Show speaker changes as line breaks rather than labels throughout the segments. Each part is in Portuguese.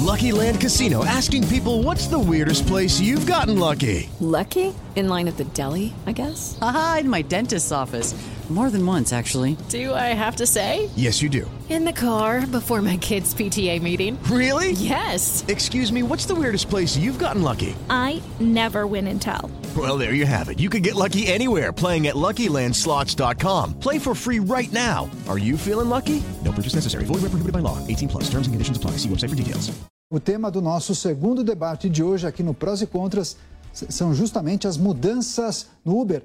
Lucky Land Casino, asking people, what's the weirdest place you've gotten lucky?
Lucky? In line at the deli, I guess?
Aha, in my dentist's office. More than once, actually.
Do I have to say?
Yes, you do.
In the car before my kids' PTA meeting.
Really?
Yes.
Excuse me, what's the weirdest place you've gotten lucky?
I never win and tell.
Well, there you have it. You can get lucky anywhere, playing at LuckyLandSlots.com. Play for free right now. Are you feeling lucky? No purchase necessary. Void where prohibited by law. 18+. Terms and conditions apply. See website for details.
O tema do nosso segundo debate de hoje aqui no Prós e Contras são justamente as mudanças no Uber.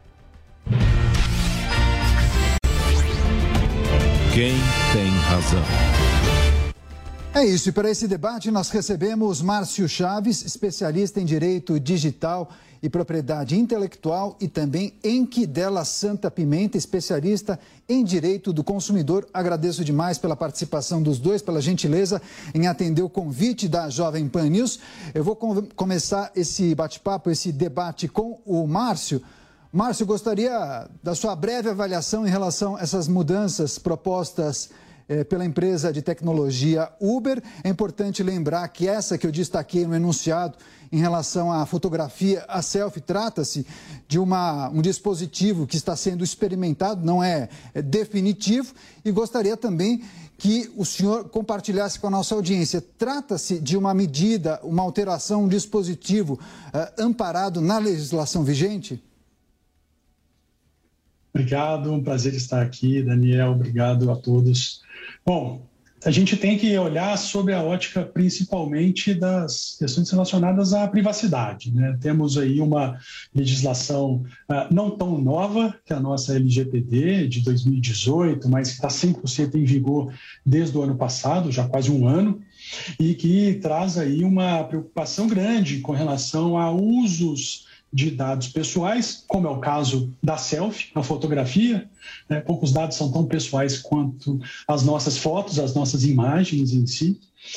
Quem tem razão?
É isso, e para esse debate nós recebemos Márcio Chaves, especialista em Direito Digital e Propriedade Intelectual, e também Enki Della Santa Pimenta, especialista em Direito do Consumidor. Agradeço demais pela participação dos dois, pela gentileza em atender o convite da Jovem Pan News. Eu vou começar esse bate-papo, esse debate com o Márcio. Márcio, gostaria da sua breve avaliação em relação a essas mudanças propostas pela empresa de tecnologia Uber. É importante lembrar que essa que eu destaquei no enunciado em relação à fotografia, a selfie, trata-se de um dispositivo que está sendo experimentado, não é definitivo, e gostaria também que o senhor compartilhasse com a nossa audiência. Trata-se de uma medida, uma alteração, um dispositivo amparado na legislação vigente?
Obrigado, um prazer estar aqui, Daniel, obrigado a todos. Bom, a gente tem que olhar sobre a ótica principalmente das questões relacionadas à privacidade, né? Temos aí uma legislação não tão nova, que é a nossa LGPD de 2018, mas que está 100% em vigor desde o ano passado, já quase um ano, e que traz aí uma preocupação grande com relação a usos de dados pessoais, como é o caso da selfie, a fotografia, né? Poucos dados são tão pessoais quanto as nossas fotos, as nossas imagens em si,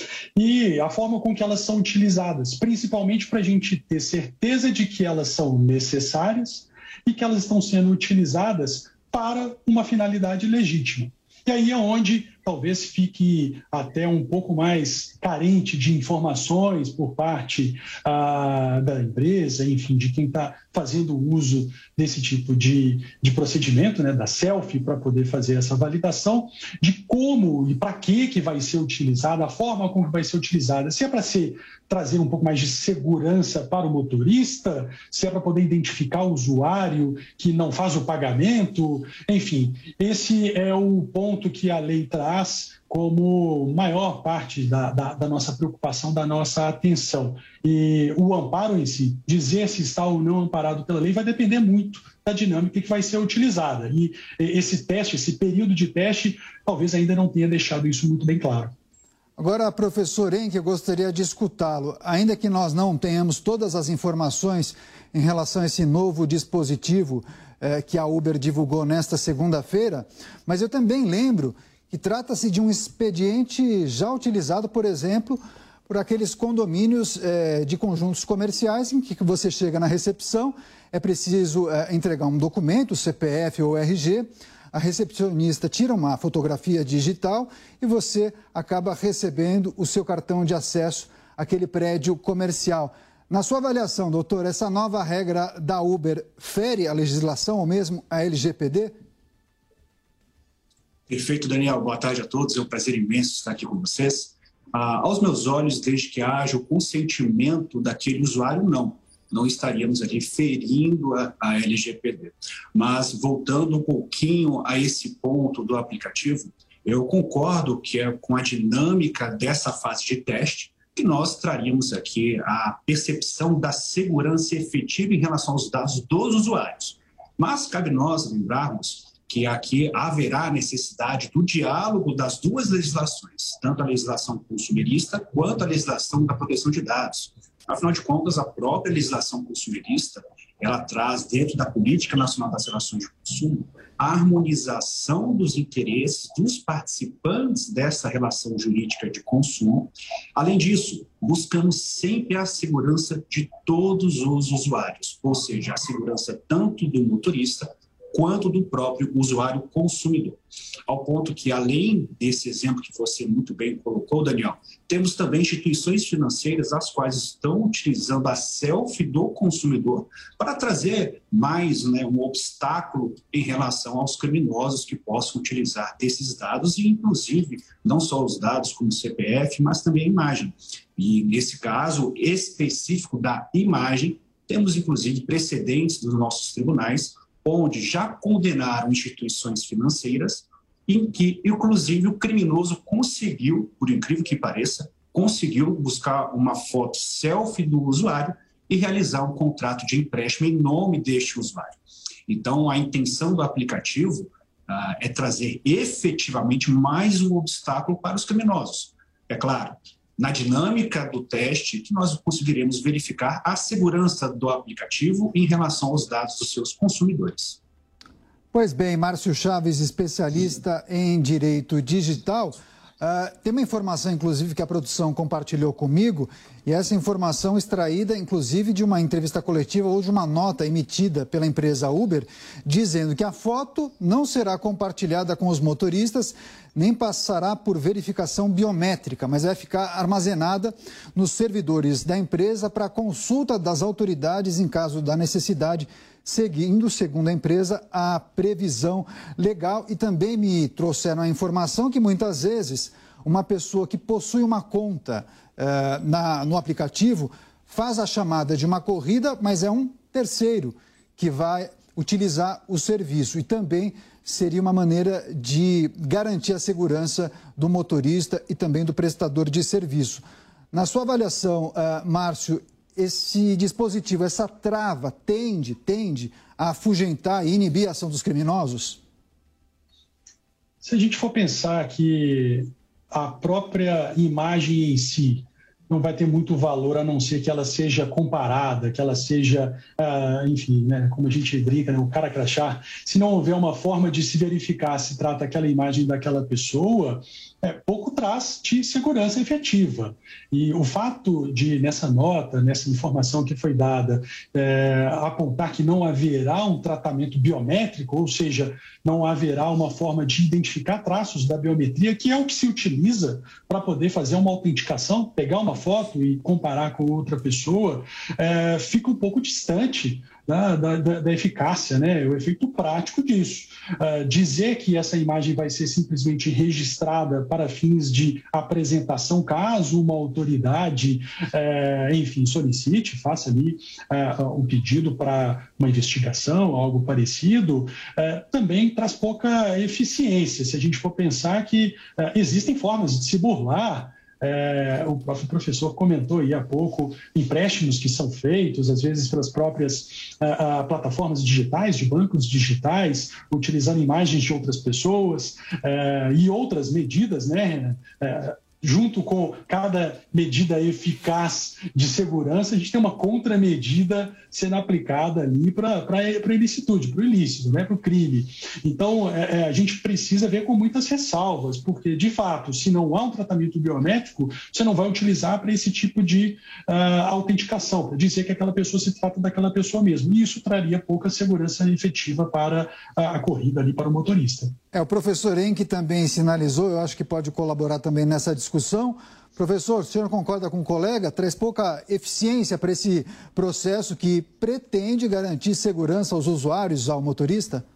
e a forma com que elas são utilizadas, principalmente para a gente ter certeza de que elas são necessárias e que elas estão sendo utilizadas para uma finalidade legítima. E aí é onde talvez fique até um pouco mais carente de informações por parte da empresa, enfim, de quem está fazendo uso desse tipo de procedimento, né, da selfie, para poder fazer essa validação de como e para que vai ser utilizada, a forma como vai ser utilizada, se é para trazer um pouco mais de segurança para o motorista, se é para poder identificar o usuário que não faz o pagamento, enfim, esse é o ponto que a lei traz como maior parte da nossa preocupação, da nossa atenção. E o amparo em si, dizer se está ou não amparado pela lei, vai depender muito da dinâmica que vai ser utilizada. E esse teste, esse período de teste, talvez ainda não tenha deixado isso muito bem claro.
Agora, professor Enki, eu gostaria de escutá-lo. Ainda que nós não tenhamos todas as informações em relação a esse novo dispositivo que a Uber divulgou nesta segunda-feira, mas eu também lembro que trata-se de um expediente já utilizado, por exemplo, por aqueles condomínios de conjuntos comerciais em que você chega na recepção, é preciso entregar um documento, CPF ou RG, a recepcionista tira uma fotografia digital e você acaba recebendo o seu cartão de acesso àquele prédio comercial. Na sua avaliação, doutor, essa nova regra da Uber fere a legislação ou mesmo a LGPD?
Perfeito, Daniel. Boa tarde a todos. É um prazer imenso estar aqui com vocês. Aos meus olhos, desde que haja o consentimento daquele usuário, não estaríamos ali ferindo a LGPD. Mas, voltando um pouquinho a esse ponto do aplicativo, eu concordo que é com a dinâmica dessa fase de teste que nós traríamos aqui a percepção da segurança efetiva em relação aos dados dos usuários. Mas cabe nós lembrarmos que aqui haverá necessidade do diálogo das duas legislações, tanto a legislação consumerista quanto a legislação da proteção de dados. Afinal de contas, a própria legislação consumerista, ela traz dentro da Política Nacional das Relações de Consumo a harmonização dos interesses dos participantes dessa relação jurídica de consumo. Além disso, buscamos sempre a segurança de todos os usuários, ou seja, a segurança tanto do motorista quanto do próprio usuário consumidor. Ao ponto que, além desse exemplo que você muito bem colocou, Daniel, temos também instituições financeiras as quais estão utilizando a selfie do consumidor para trazer mais um obstáculo em relação aos criminosos que possam utilizar desses dados e, inclusive, não só os dados como o CPF, mas também a imagem. E, nesse caso específico da imagem, temos, inclusive, precedentes dos nossos tribunais, onde já condenaram instituições financeiras em que, inclusive, o criminoso conseguiu, por incrível que pareça, conseguiu buscar uma foto selfie do usuário e realizar um contrato de empréstimo em nome deste usuário. Então, a intenção do aplicativo é trazer efetivamente mais um obstáculo para os criminosos. É claro, na dinâmica do teste, que nós conseguiremos verificar a segurança do aplicativo em relação aos dados dos seus consumidores.
Pois bem, Márcio Chaves, especialista em direito digital. Tem uma informação, inclusive, que a produção compartilhou comigo, e essa informação extraída, inclusive, de uma entrevista coletiva ou de uma nota emitida pela empresa Uber, dizendo que a foto não será compartilhada com os motoristas, nem passará por verificação biométrica, mas vai ficar armazenada nos servidores da empresa para consulta das autoridades em caso da necessidade, seguindo, segundo a empresa, a previsão legal. E também me trouxeram a informação que muitas vezes uma pessoa que possui uma conta no aplicativo faz a chamada de uma corrida, mas é um terceiro que vai utilizar o serviço. E também seria uma maneira de garantir a segurança do motorista e também do prestador de serviço. Na sua avaliação, Márcio, esse dispositivo, essa trava, tende a afugentar e inibir a ação dos criminosos?
Se a gente for pensar que a própria imagem em si não vai ter muito valor, a não ser que ela seja comparada, que ela seja, enfim, como a gente brinca, o cara crachá, se não houver uma forma de se verificar se trata aquela imagem daquela pessoa, pouco traz de segurança efetiva. E o fato de, nessa nota, nessa informação que foi dada, apontar que não haverá um tratamento biométrico, ou seja, não haverá uma forma de identificar traços da biometria, que é o que se utiliza para poder fazer uma autenticação, pegar uma foto e comparar com outra pessoa, fica um pouco distante da eficácia, o efeito prático disso. Dizer que essa imagem vai ser simplesmente registrada para fins de apresentação, caso uma autoridade, enfim, solicite, faça ali um pedido para uma investigação, algo parecido, também traz pouca eficiência. Se a gente for pensar que existem formas de se burlar. O próprio professor comentou aí há pouco empréstimos que são feitos, às vezes pelas próprias plataformas digitais, de bancos digitais, utilizando imagens de outras pessoas e outras medidas, junto com cada medida eficaz de segurança, a gente tem uma contramedida sendo aplicada ali para a ilicitude, para o ilícito, para o crime. Então, a gente precisa ver com muitas ressalvas, porque, de fato, se não há um tratamento biométrico, você não vai utilizar para esse tipo de autenticação, para dizer que aquela pessoa se trata daquela pessoa mesmo. E isso traria pouca segurança efetiva para a corrida ali para o motorista.
O professor Henke também sinalizou, eu acho que pode colaborar também nessa discussão. Professor, o senhor concorda com o colega? Traz pouca eficiência para esse processo que pretende garantir segurança aos usuários, ao motorista?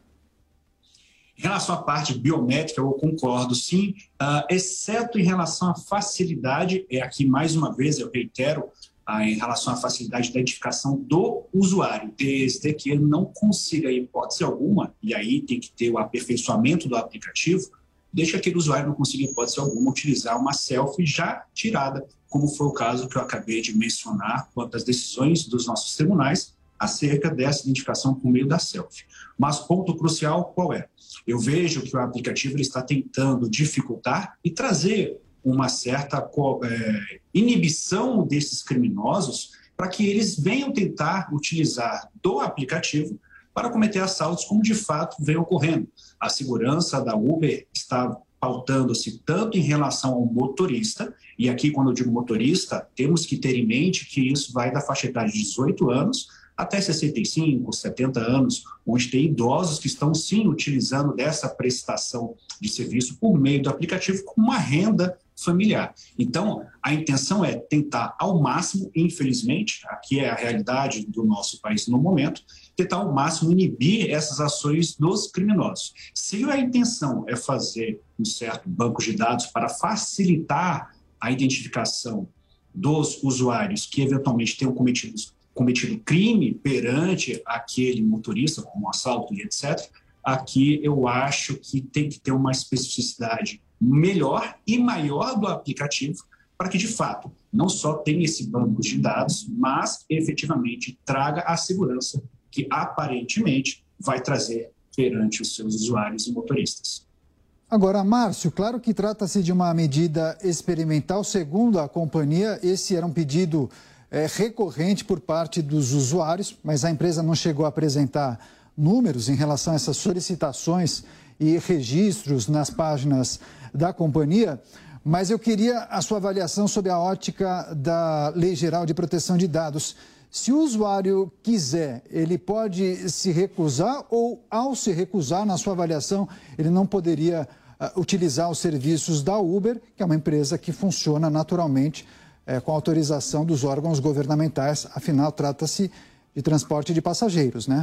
Em relação à parte biométrica, eu concordo, sim, exceto em relação à facilidade, aqui mais uma vez eu reitero, em relação à facilidade de identificação do usuário, desde que ele não consiga, em hipótese alguma, e aí tem que ter o aperfeiçoamento do aplicativo, deixa aquele usuário não consiga, em hipótese alguma, utilizar uma selfie já tirada, como foi o caso que eu acabei de mencionar quanto às decisões dos nossos tribunais acerca dessa identificação por meio da selfie. Mas ponto crucial qual é? Eu vejo que o aplicativo ele está tentando dificultar e trazer uma certa inibição desses criminosos para que eles venham tentar utilizar do aplicativo para cometer assaltos, como de fato vem ocorrendo. A segurança da Uber está pautando-se tanto em relação ao motorista, e aqui quando eu digo motorista, temos que ter em mente que isso vai da faixa etária de 18 anos até 65, 70 anos, onde tem idosos que estão, sim, utilizando dessa prestação de serviço por meio do aplicativo como uma renda familiar. Então, a intenção é tentar ao máximo, infelizmente, aqui é a realidade do nosso país no momento, tentar ao máximo inibir essas ações dos criminosos. Se a intenção é fazer um certo banco de dados para facilitar a identificação dos usuários que eventualmente tenham cometido crime perante aquele motorista, como assalto e etc., aqui eu acho que tem que ter uma especificidade melhor e maior do aplicativo para que, de fato, não só tenha esse banco de dados, mas efetivamente traga a segurança que aparentemente vai trazer perante os seus usuários e motoristas.
Agora, Márcio, claro que trata-se de uma medida experimental. Segundo a companhia, esse era um pedido recorrente por parte dos usuários, mas a empresa não chegou a apresentar números em relação a essas solicitações e registros nas páginas da companhia. Mas eu queria a sua avaliação sobre a ótica da Lei Geral de Proteção de Dados. Se o usuário quiser, ele pode se recusar ou, ao se recusar, na sua avaliação, ele não poderia utilizar os serviços da Uber, que é uma empresa que funciona naturalmente com autorização dos órgãos governamentais, afinal, trata-se de transporte de passageiros, né?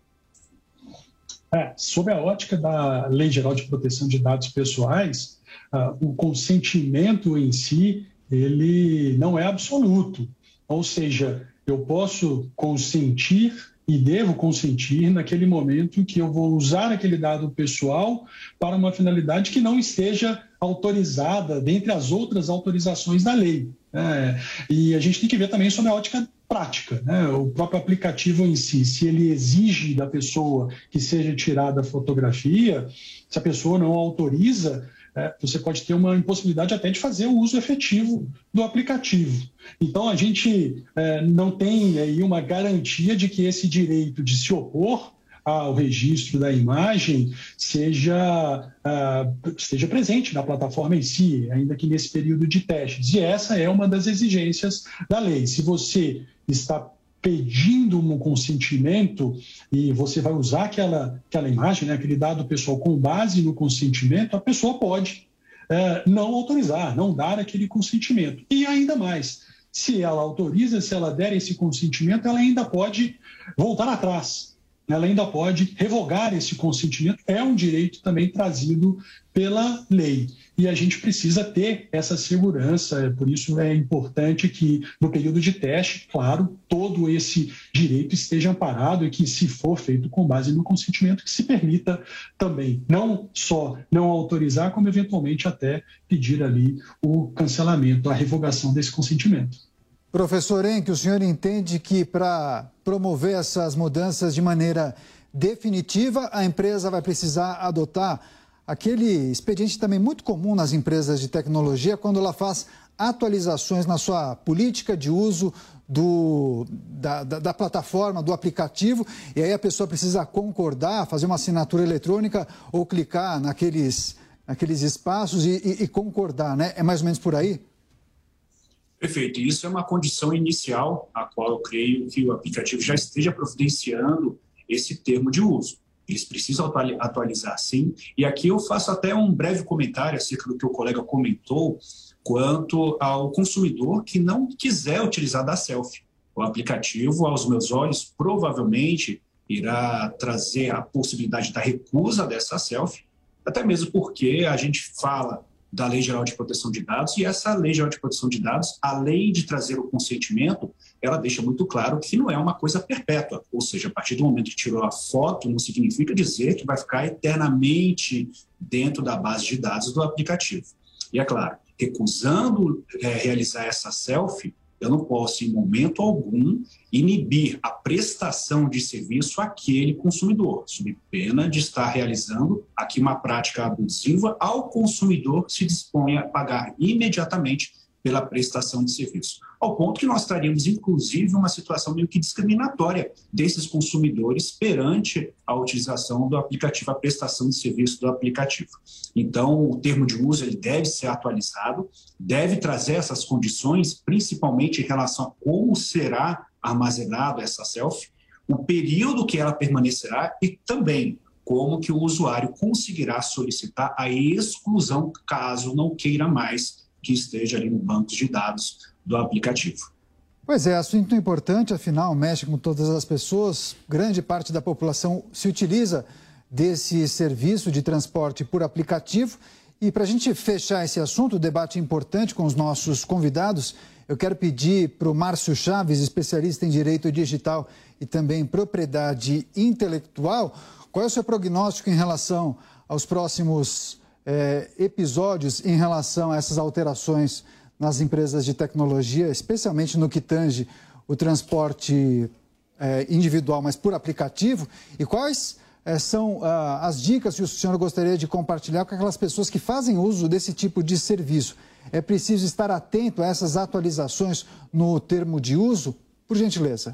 Sob a ótica da Lei Geral de Proteção de Dados Pessoais, o consentimento em si, ele não é absoluto, ou seja, eu posso consentir e devo consentir naquele momento que eu vou usar aquele dado pessoal para uma finalidade que não esteja autorizada dentre as outras autorizações da lei. E a gente tem que ver também sobre a ótica prática, né? O próprio aplicativo em si, se ele exige da pessoa que seja tirada a fotografia, se a pessoa não autoriza, você pode ter uma impossibilidade até de fazer o uso efetivo do aplicativo. Então, a gente não tem aí uma garantia de que esse direito de se opor ao registro da imagem esteja presente na plataforma em si, ainda que nesse período de testes. E essa é uma das exigências da lei. Se você está pedindo um consentimento e você vai usar aquela imagem, né, aquele dado pessoal com base no consentimento, a pessoa pode não autorizar, não dar aquele consentimento. E ainda mais, se ela autoriza, se ela der esse consentimento, ela ainda pode voltar atrás. Ela ainda pode revogar esse consentimento, é um direito também trazido pela lei. E a gente precisa ter essa segurança, por isso é importante que no período de teste, claro, todo esse direito esteja amparado e que, se for feito com base no consentimento, que se permita também não só não autorizar, como eventualmente até pedir ali o cancelamento, a revogação desse consentimento.
Professor Henke, o senhor entende que para promover essas mudanças de maneira definitiva, a empresa vai precisar adotar aquele expediente também muito comum nas empresas de tecnologia, quando ela faz atualizações na sua política de uso da plataforma, do aplicativo, e aí a pessoa precisa concordar, fazer uma assinatura eletrônica ou clicar naqueles espaços e concordar, né? É mais ou menos por aí?
Perfeito. Isso é uma condição inicial, a qual eu creio que o aplicativo já esteja providenciando esse termo de uso. Eles precisam atualizar, sim. E aqui eu faço até um breve comentário acerca do que o colega comentou quanto ao consumidor que não quiser utilizar da selfie. O aplicativo, aos meus olhos, provavelmente irá trazer a possibilidade da recusa dessa selfie, até mesmo porque a gente fala da Lei Geral de Proteção de Dados, e essa Lei Geral de Proteção de Dados, além de trazer o consentimento, ela deixa muito claro que não é uma coisa perpétua, ou seja, a partir do momento que tirou a foto, não significa dizer que vai ficar eternamente dentro da base de dados do aplicativo. E é claro, recusando realizar essa selfie, eu não posso, em momento algum, inibir a prestação de serviço àquele consumidor, sob pena de estar realizando aqui uma prática abusiva ao consumidor que se dispõe a pagar imediatamente pela prestação de serviço. Ao ponto que nós traríamos, inclusive, uma situação meio que discriminatória desses consumidores perante a utilização do aplicativo, a prestação de serviço do aplicativo. Então, o termo de uso ele deve ser atualizado, deve trazer essas condições, principalmente em relação a como será armazenado essa selfie, o período que ela permanecerá e também como que o usuário conseguirá solicitar a exclusão caso não queira mais que esteja ali no banco de dados do aplicativo.
Pois é, assunto importante, afinal, mexe com todas as pessoas. Grande parte da população se utiliza desse serviço de transporte por aplicativo. E para a gente fechar esse assunto, debate importante com os nossos convidados, eu quero pedir para o Márcio Chaves, especialista em Direito Digital e também Propriedade Intelectual, qual é o seu prognóstico em relação aos próximos episódios em relação a essas alterações nas empresas de tecnologia, especialmente no que tange o transporte individual, mas por aplicativo, e quais são as dicas que o senhor gostaria de compartilhar com aquelas pessoas que fazem uso desse tipo de serviço? É preciso estar atento a essas atualizações no termo de uso? Por gentileza.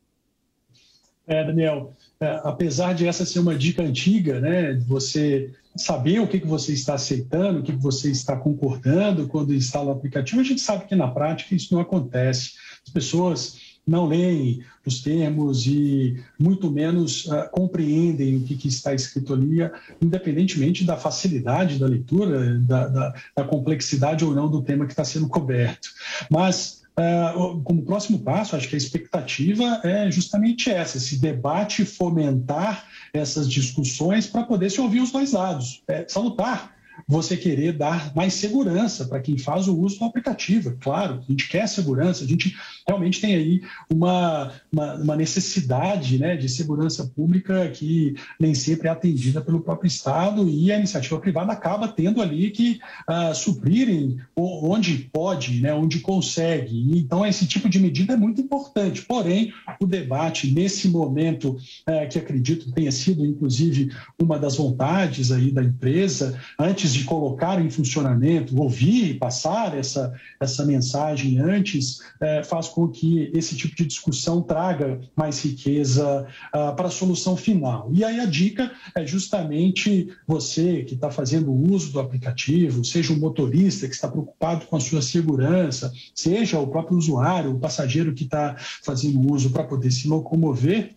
Daniel, apesar de essa ser uma dica antiga, né, de você saber o que você está aceitando, o que você está concordando quando instala o aplicativo, a gente sabe que na prática isso não acontece. As pessoas não leem os termos e muito menos compreendem o que está escrito ali, independentemente da facilidade da leitura, da complexidade ou não do tema que está sendo coberto. Mas como próximo passo, acho que a expectativa é justamente essa, esse debate, fomentar essas discussões para poder se ouvir os dois lados. É salutar você querer dar mais segurança para quem faz o uso do aplicativo. Claro, a gente quer segurança, a gente realmente tem aí uma necessidade, né, de segurança pública que nem sempre é atendida pelo próprio Estado, e a iniciativa privada acaba tendo ali que suprirem onde pode, né, onde consegue. Então, esse tipo de medida é muito importante. Porém, o debate nesse momento, que acredito tenha sido, inclusive, uma das vontades aí da empresa, antes de colocar em funcionamento, ouvir e passar essa mensagem antes, faz com que esse tipo de discussão traga mais riqueza para a solução final. E aí a dica é justamente você que está fazendo uso do aplicativo, seja um motorista que está preocupado com a sua segurança, seja o próprio usuário, o passageiro que está fazendo uso para poder se locomover,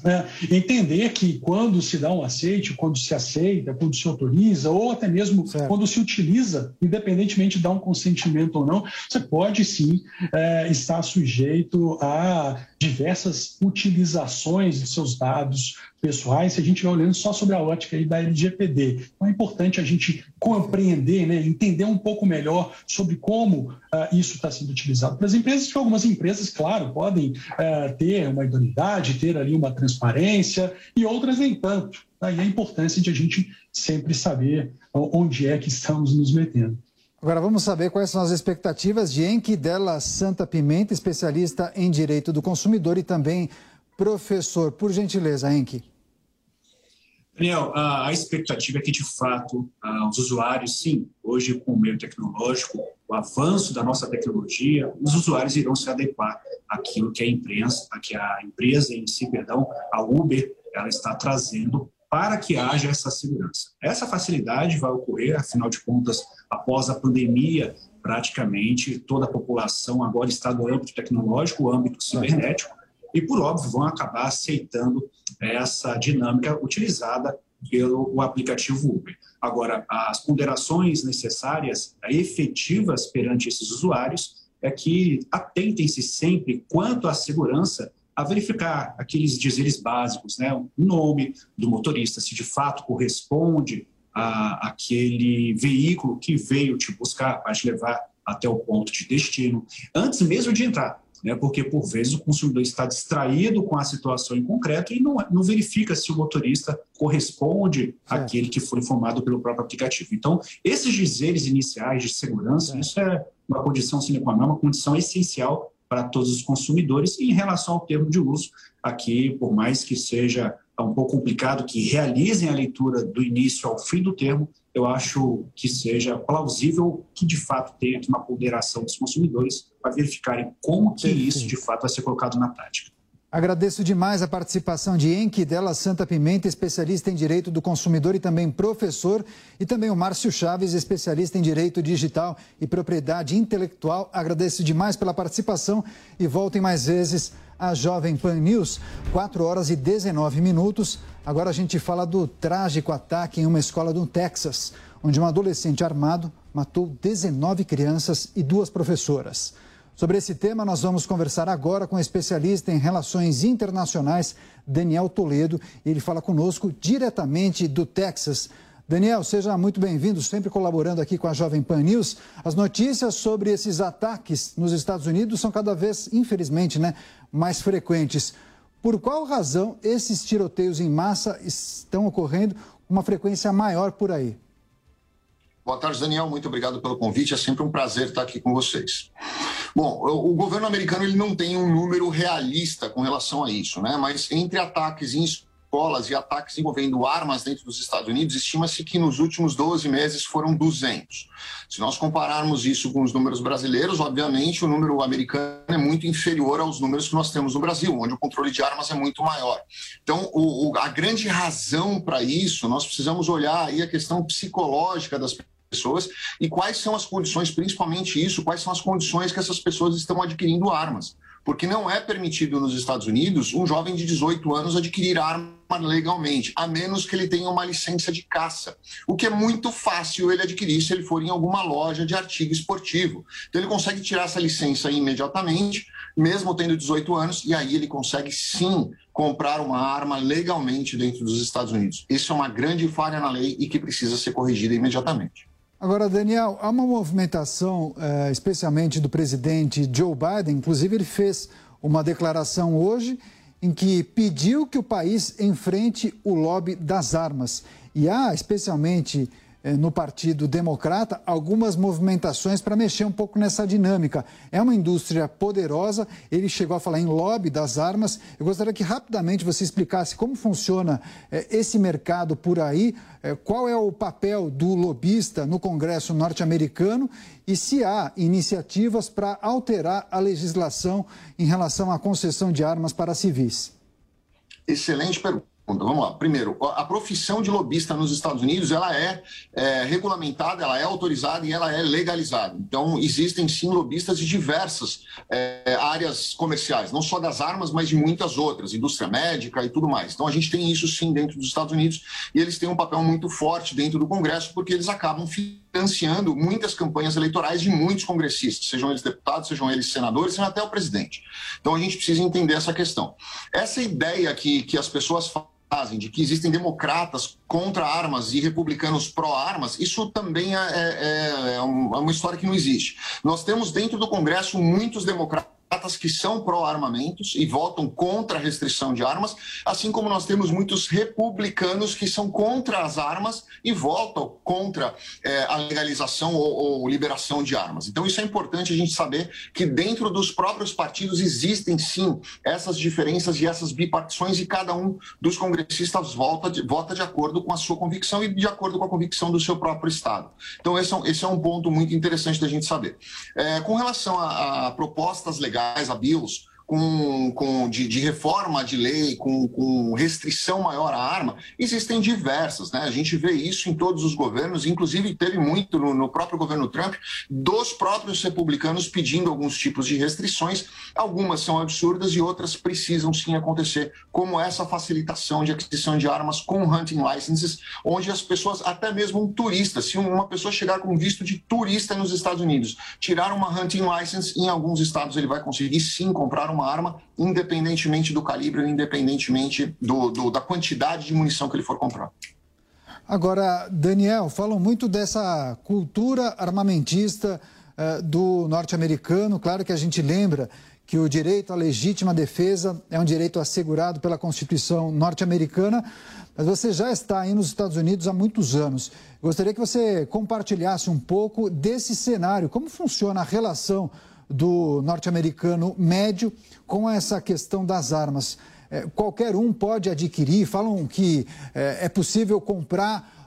entender que quando se dá um aceite, quando se aceita, quando se autoriza, ou até mesmo quando se utiliza, independentemente de dar um consentimento ou não, você pode sim estar sujeito a diversas utilizações de seus dados pessoais, se a gente vai olhando só sobre a ótica aí da LGPD. Então é importante a gente compreender, né, entender um pouco melhor sobre como isso está sendo utilizado pelas empresas, que algumas empresas, claro, podem ter uma idoneidade, ter ali uma transparência, e outras nem tanto. Daí a importância de a gente sempre saber onde é que estamos nos metendo.
Agora vamos saber quais são as expectativas de Henrique Della Santa Pimenta, especialista em Direito do Consumidor e também professor. Por gentileza, Henrique.
Daniel, a expectativa é que, de fato, os usuários, sim, hoje com o meio tecnológico, o avanço da nossa tecnologia, os usuários irão se adequar àquilo que a empresa em si, a Uber, ela está trazendo para que haja essa segurança. Essa facilidade vai ocorrer, afinal de contas, após a pandemia, praticamente toda a população agora está no âmbito tecnológico, o âmbito cibernético, e, por óbvio, vão acabar aceitando essa dinâmica utilizada pelo aplicativo Uber. Agora, as ponderações necessárias, efetivas perante esses usuários, é que atentem-se sempre, quanto à segurança, a verificar aqueles dizeres básicos, né? O nome do motorista, se de fato corresponde àquele veículo que veio te buscar, para te levar até o ponto de destino, antes mesmo de entrar. Porque, por vezes, o consumidor está distraído com a situação em concreto e não verifica se o motorista corresponde àquele que foi informado pelo próprio aplicativo. Então, esses dizeres iniciais de segurança, isso é uma condição sine qua non, uma condição essencial para todos os consumidores. E em relação ao termo de uso, aqui, por mais que seja um pouco complicado que realizem a leitura do início ao fim do termo, eu acho que seja plausível que, de fato, tenha aqui uma ponderação dos consumidores para verificarem como que isso, de fato, vai ser colocado na prática.
Agradeço demais a participação de Enki Della Santa Pimenta, especialista em Direito do Consumidor e também professor, e também o Márcio Chaves, especialista em Direito Digital e Propriedade Intelectual. Agradeço demais pela participação e voltem mais vezes à Jovem Pan News, 4h19. Agora a gente fala do trágico ataque em uma escola do Texas, onde um adolescente armado matou 19 crianças e 2 professoras. Sobre esse tema, nós vamos conversar agora com o especialista em relações internacionais, Daniel Toledo. Ele fala conosco diretamente do Texas. Daniel, seja muito bem-vindo, sempre colaborando aqui com a Jovem Pan News. As notícias sobre esses ataques nos Estados Unidos são cada vez, infelizmente, mais frequentes. Por qual razão esses tiroteios em massa estão ocorrendo com uma frequência maior por aí?
Boa tarde, Daniel. Muito obrigado pelo convite. É sempre um prazer estar aqui com vocês. Bom, o governo americano ele não tem um número realista com relação a isso, né? Mas entre ataques em escolas e ataques envolvendo armas dentro dos Estados Unidos, estima-se que nos últimos 12 meses foram 200. Se nós compararmos isso com os números brasileiros, obviamente o número americano é muito inferior aos números que nós temos no Brasil, onde o controle de armas é muito maior. Então, a grande razão para isso, nós precisamos olhar aí a questão psicológica das pessoas e quais são as condições, principalmente isso, quais são as condições que essas pessoas estão adquirindo armas. Porque não é permitido nos Estados Unidos um jovem de 18 anos adquirir arma legalmente, a menos que ele tenha uma licença de caça, o que é muito fácil ele adquirir se ele for em alguma loja de artigo esportivo. Então ele consegue tirar essa licença imediatamente, mesmo tendo 18 anos, e aí ele consegue sim comprar uma arma legalmente dentro dos Estados Unidos. Isso é uma grande falha na lei e que precisa ser corrigida imediatamente.
Agora, Daniel, há uma movimentação, especialmente do presidente Joe Biden, inclusive ele fez uma declaração hoje em que pediu que o país enfrente o lobby das armas. E há, especialmente no Partido Democrata, algumas movimentações para mexer um pouco nessa dinâmica. É uma indústria poderosa, ele chegou a falar em lobby das armas. Eu gostaria que rapidamente você explicasse como funciona esse mercado por aí, qual é o papel do lobista no Congresso norte-americano e se há iniciativas para alterar a legislação em relação à concessão de armas para civis.
Excelente pergunta. Vamos lá. Primeiro, a profissão de lobista nos Estados Unidos, ela é regulamentada, ela é autorizada e ela é legalizada. Então, existem sim lobistas de diversas áreas comerciais, não só das armas, mas de muitas outras, indústria médica e tudo mais. Então, a gente tem isso sim dentro dos Estados Unidos e eles têm um papel muito forte dentro do Congresso porque eles acabam financiando muitas campanhas eleitorais de muitos congressistas, sejam eles deputados, sejam eles senadores, sejam até o presidente. Então, a gente precisa entender essa questão. Essa ideia que as pessoas fazem de que existem democratas contra armas e republicanos pró-armas, isso também é uma história que não existe. Nós temos dentro do Congresso muitos democratas que são pró-armamentos e votam contra a restrição de armas, assim como nós temos muitos republicanos que são contra as armas e votam contra a legalização ou liberação de armas. Então isso é importante a gente saber que dentro dos próprios partidos existem sim essas diferenças e essas bipartições e cada um dos congressistas vota de acordo com a sua convicção e de acordo com a convicção do seu próprio estado. Então esse é um ponto muito interessante da gente saber. Com relação a propostas legais, a bills, de reforma de lei, com restrição maior à arma, existem diversas, né? A gente vê isso em todos os governos, inclusive teve muito no próprio governo Trump, dos próprios republicanos pedindo alguns tipos de restrições, algumas são absurdas e outras precisam sim acontecer, como essa facilitação de aquisição de armas com hunting licenses, onde as pessoas, até mesmo um turista, se uma pessoa chegar com visto de turista nos Estados Unidos, tirar uma hunting license, em alguns estados ele vai conseguir sim comprar uma arma, independentemente do calibre, independentemente da quantidade de munição que ele for comprar.
Agora, Daniel, falam muito dessa cultura armamentista do norte-americano. Claro que a gente lembra que o direito à legítima defesa é um direito assegurado pela Constituição norte-americana, mas você já está aí nos Estados Unidos há muitos anos. Gostaria que você compartilhasse um pouco desse cenário, como funciona a relação do norte-americano médio com essa questão das armas. Qualquer um pode adquirir, falam que é possível comprar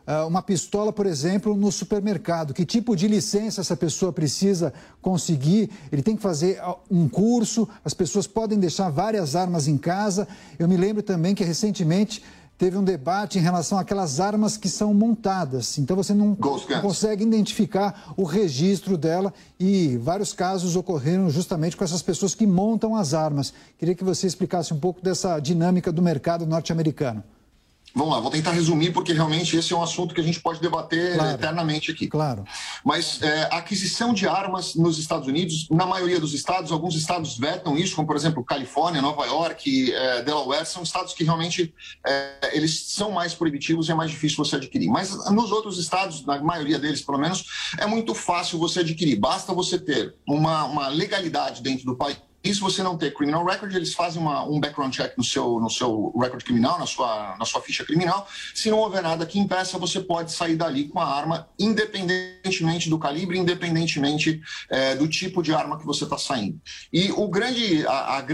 uma pistola, por exemplo, no supermercado? Que tipo de licença essa pessoa precisa conseguir? Ele tem que fazer um curso? As pessoas podem deixar várias armas em casa? Eu me lembro também que recentemente teve um debate em relação àquelas armas que são montadas. Então você não consegue identificar o registro dela e vários casos ocorreram justamente com essas pessoas que montam as armas. Queria que você explicasse um pouco dessa dinâmica do mercado norte-americano.
Vamos lá, vou tentar resumir, porque realmente esse é um assunto que a gente pode debater eternamente aqui.
Claro.
Mas a aquisição de armas nos Estados Unidos, na maioria dos estados, alguns estados vetam isso, como por exemplo Califórnia, Nova York, Delaware, são estados que realmente eles são mais proibitivos e é mais difícil você adquirir. Mas nos outros estados, na maioria deles pelo menos, é muito fácil você adquirir. Basta você ter uma legalidade dentro do país. E se você não ter criminal record, eles fazem um background check no seu record criminal, na sua ficha criminal. Se não houver nada que impeça, você pode sair dali com a arma, independentemente do calibre, independentemente do tipo de arma que você está saindo. E o grande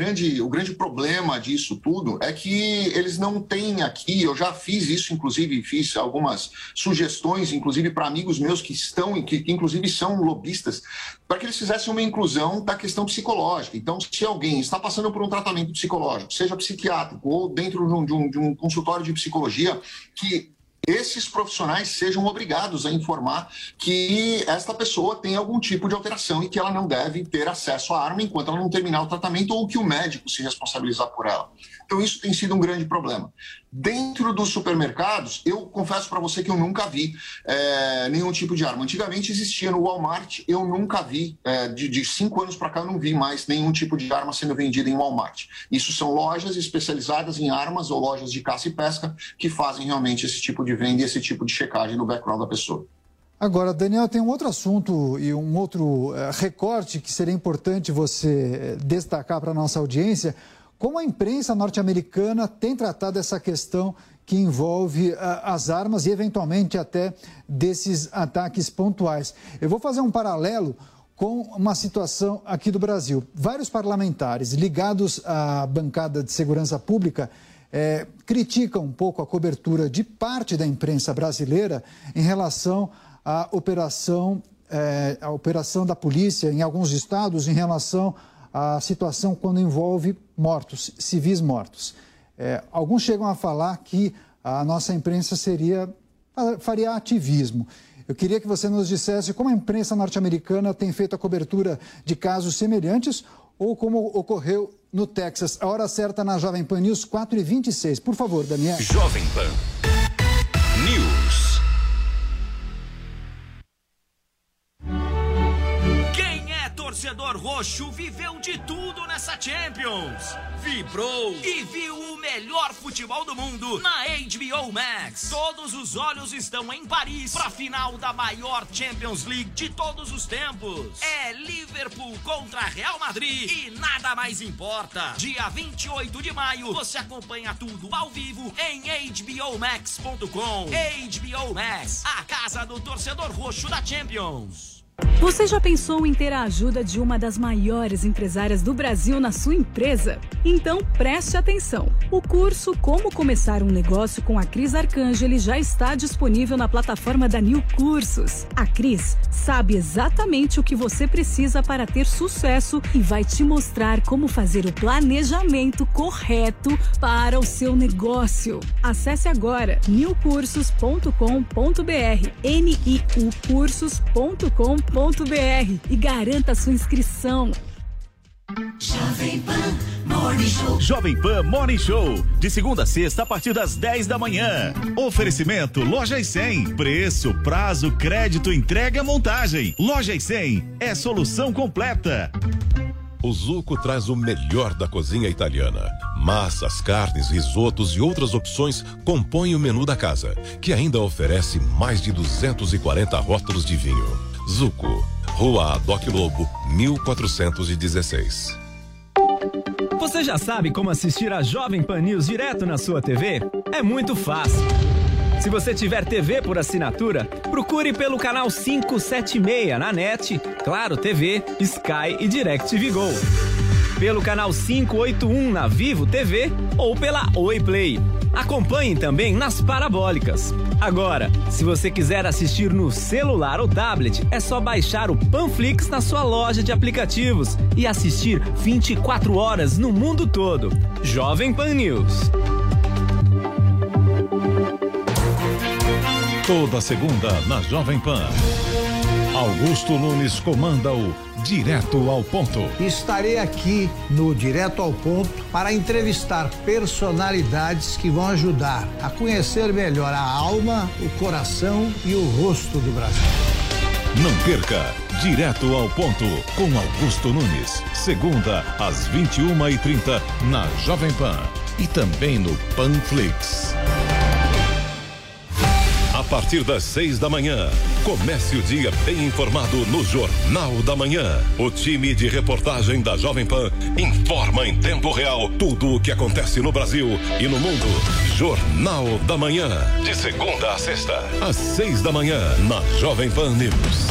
problema disso tudo é que eles não têm aqui, eu já fiz isso, inclusive fiz algumas sugestões, inclusive para amigos meus que inclusive são lobistas, para que eles fizessem uma inclusão da questão psicológica. Então, se alguém está passando por um tratamento psicológico, seja psiquiátrico ou dentro de um consultório de psicologia, que esses profissionais sejam obrigados a informar que esta pessoa tem algum tipo de alteração e que ela não deve ter acesso à arma enquanto ela não terminar o tratamento ou que o médico se responsabilizar por ela. Então isso tem sido um grande problema. Dentro dos supermercados, eu confesso para você que eu nunca vi nenhum tipo de arma. Antigamente existia no Walmart, eu nunca vi, de 5 anos para cá eu não vi mais nenhum tipo de arma sendo vendida em Walmart. Isso são lojas especializadas em armas ou lojas de caça e pesca que fazem realmente esse tipo de venda e esse tipo de checagem no background da pessoa.
Agora, Daniel, tem um outro assunto e um outro recorte que seria importante você destacar para a nossa audiência. Como a imprensa norte-americana tem tratado essa questão que envolve as armas e, eventualmente, até desses ataques pontuais? Eu vou fazer um paralelo com uma situação aqui do Brasil. Vários parlamentares ligados à bancada de segurança pública criticam um pouco a cobertura de parte da imprensa brasileira em relação à operação da polícia em alguns estados em relação à situação quando envolve mortos, civis mortos. Alguns chegam a falar que a nossa imprensa faria ativismo. Eu queria que você nos dissesse como a imprensa norte-americana tem feito a cobertura de casos semelhantes ou como ocorreu no Texas. A hora certa na Jovem Pan News, 4h26. Por favor, Daniel.
Jovem Pan News. Torcedor roxo viveu de tudo nessa Champions. Vibrou e viu o melhor futebol do mundo na HBO Max. Todos os olhos estão em Paris para a final da maior Champions League de todos os tempos. É Liverpool contra Real Madrid e nada mais importa. Dia 28 de maio você acompanha tudo ao vivo em hbomax.com. HBO Max, a casa do torcedor roxo da Champions.
Você já pensou em ter a ajuda de uma das maiores empresárias do Brasil na sua empresa? Então preste atenção. O curso Como Começar um Negócio com a Cris Arcangeli já está disponível na plataforma da New Cursos. A Cris sabe exatamente o que você precisa para ter sucesso e vai te mostrar como fazer o planejamento correto para o seu negócio. Acesse agora newcursos.com.br, niucursos.com.br e garanta sua inscrição.
Jovem Pan Morning Show.
Jovem Pan Morning Show, de segunda a sexta a partir das 10 da manhã. Oferecimento Lojas 100. Preço, prazo, crédito, entrega, montagem. Lojas 100 é solução completa.
O Zuco traz o melhor da cozinha italiana. Massas, carnes, risotos e outras opções compõem o menu da casa, que ainda oferece mais de 240 rótulos de vinho. Zuco, Rua Adoc Lobo, 1416.
Você já sabe como assistir a Jovem Pan News direto na sua TV? É muito fácil. Se você tiver TV por assinatura, procure pelo canal 576 na NET, Claro TV, Sky e DirecTV Go. Pelo canal 581 na Vivo TV ou pela Oi Play. Acompanhe também nas parabólicas. Agora, se você quiser assistir no celular ou tablet, é só baixar o Panflix na sua loja de aplicativos e assistir 24 horas no mundo todo. Jovem Pan News.
Toda segunda na Jovem Pan. Augusto Nunes comanda o Direto ao Ponto.
Estarei aqui no Direto ao Ponto para entrevistar personalidades que vão ajudar a conhecer melhor a alma, o coração e o rosto do Brasil.
Não perca Direto ao Ponto com Augusto Nunes. Segunda às 21h30 na Jovem Pan e também no Panflix. A partir das 6 da manhã, comece o dia bem informado no Jornal da Manhã. O time de reportagem da Jovem Pan informa em tempo real tudo o que acontece no Brasil e no mundo. Jornal da Manhã, de segunda a sexta, às 6 da manhã, na Jovem Pan News.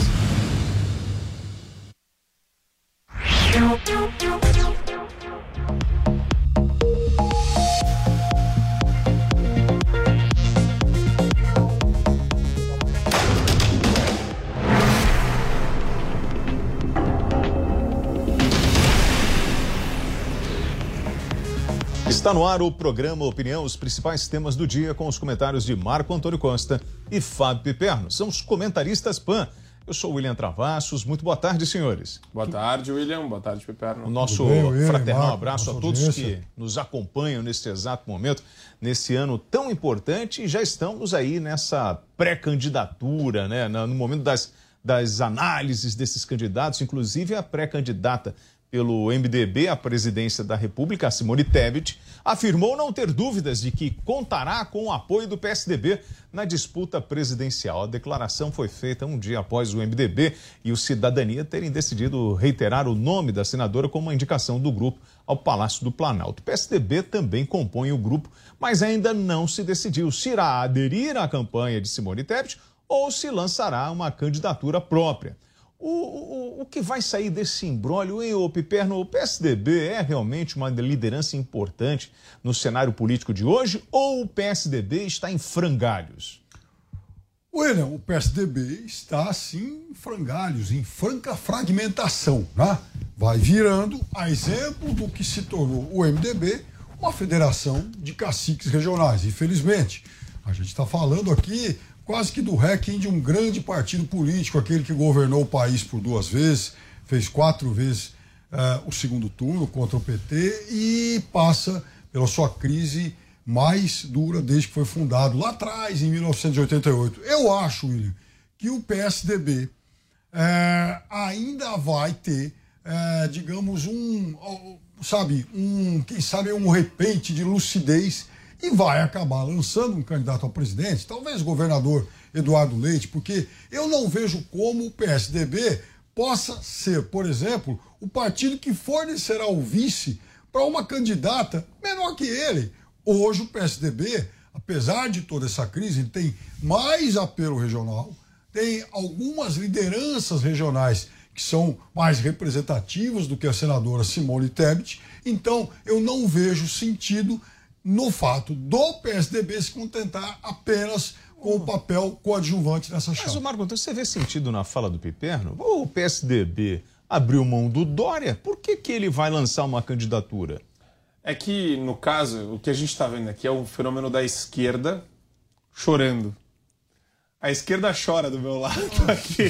Está no ar o programa Opinião, os principais temas do dia com os comentários de Marco Antônio Costa e Fábio Piperno. São os comentaristas PAN. Eu sou o William Travassos. Muito boa tarde, senhores.
Boa tarde, William. Boa tarde, Piperno.
O nosso fraternal abraço a todos que nos acompanham neste exato momento, nesse ano tão importante, e já estamos aí nessa pré-candidatura, né? No momento das análises desses candidatos, inclusive a pré-candidata pelo MDB à presidência da República, a Simone Tebet, afirmou não ter dúvidas de que contará com o apoio do PSDB na disputa presidencial. A declaração foi feita um dia após o MDB e o Cidadania terem decidido reiterar o nome da senadora como uma indicação do grupo ao Palácio do Planalto. O PSDB também compõe o grupo, mas ainda não se decidiu se irá aderir à campanha de Simone Tebet ou se lançará uma candidatura própria. O que vai sair desse imbróglio, hein, ô Piperno? O PSDB é realmente uma liderança importante no cenário político de hoje ou o PSDB está em frangalhos?
William, o PSDB está, sim, em frangalhos, em franca fragmentação, né? Vai virando, a exemplo do que se tornou o MDB, uma federação de caciques regionais. Infelizmente, a gente está falando aqui quase que do ranking de um grande partido político, aquele que governou o país por 2 vezes, fez 4 vezes o segundo turno contra o PT e passa pela sua crise mais dura desde que foi fundado, lá atrás, em 1988. Eu acho, William, que o PSDB ainda vai ter, digamos, quem sabe um repente de lucidez e vai acabar lançando um candidato ao presidente, talvez o governador Eduardo Leite, porque eu não vejo como o PSDB possa ser, por exemplo, o partido que fornecerá o vice para uma candidata menor que ele. Hoje o PSDB, apesar de toda essa crise, ele tem mais apelo regional, tem algumas lideranças regionais que são mais representativas do que a senadora Simone Tebet, então eu não vejo sentido no fato do PSDB se contentar apenas com o papel coadjuvante nessa chave.
Mas, Marco Antônio, você vê sentido na fala do Piperno? O PSDB abriu mão do Dória, por que ele vai lançar uma candidatura?
É que, no caso, o que a gente está vendo aqui é um fenômeno da esquerda chorando. A esquerda chora do meu lado aqui.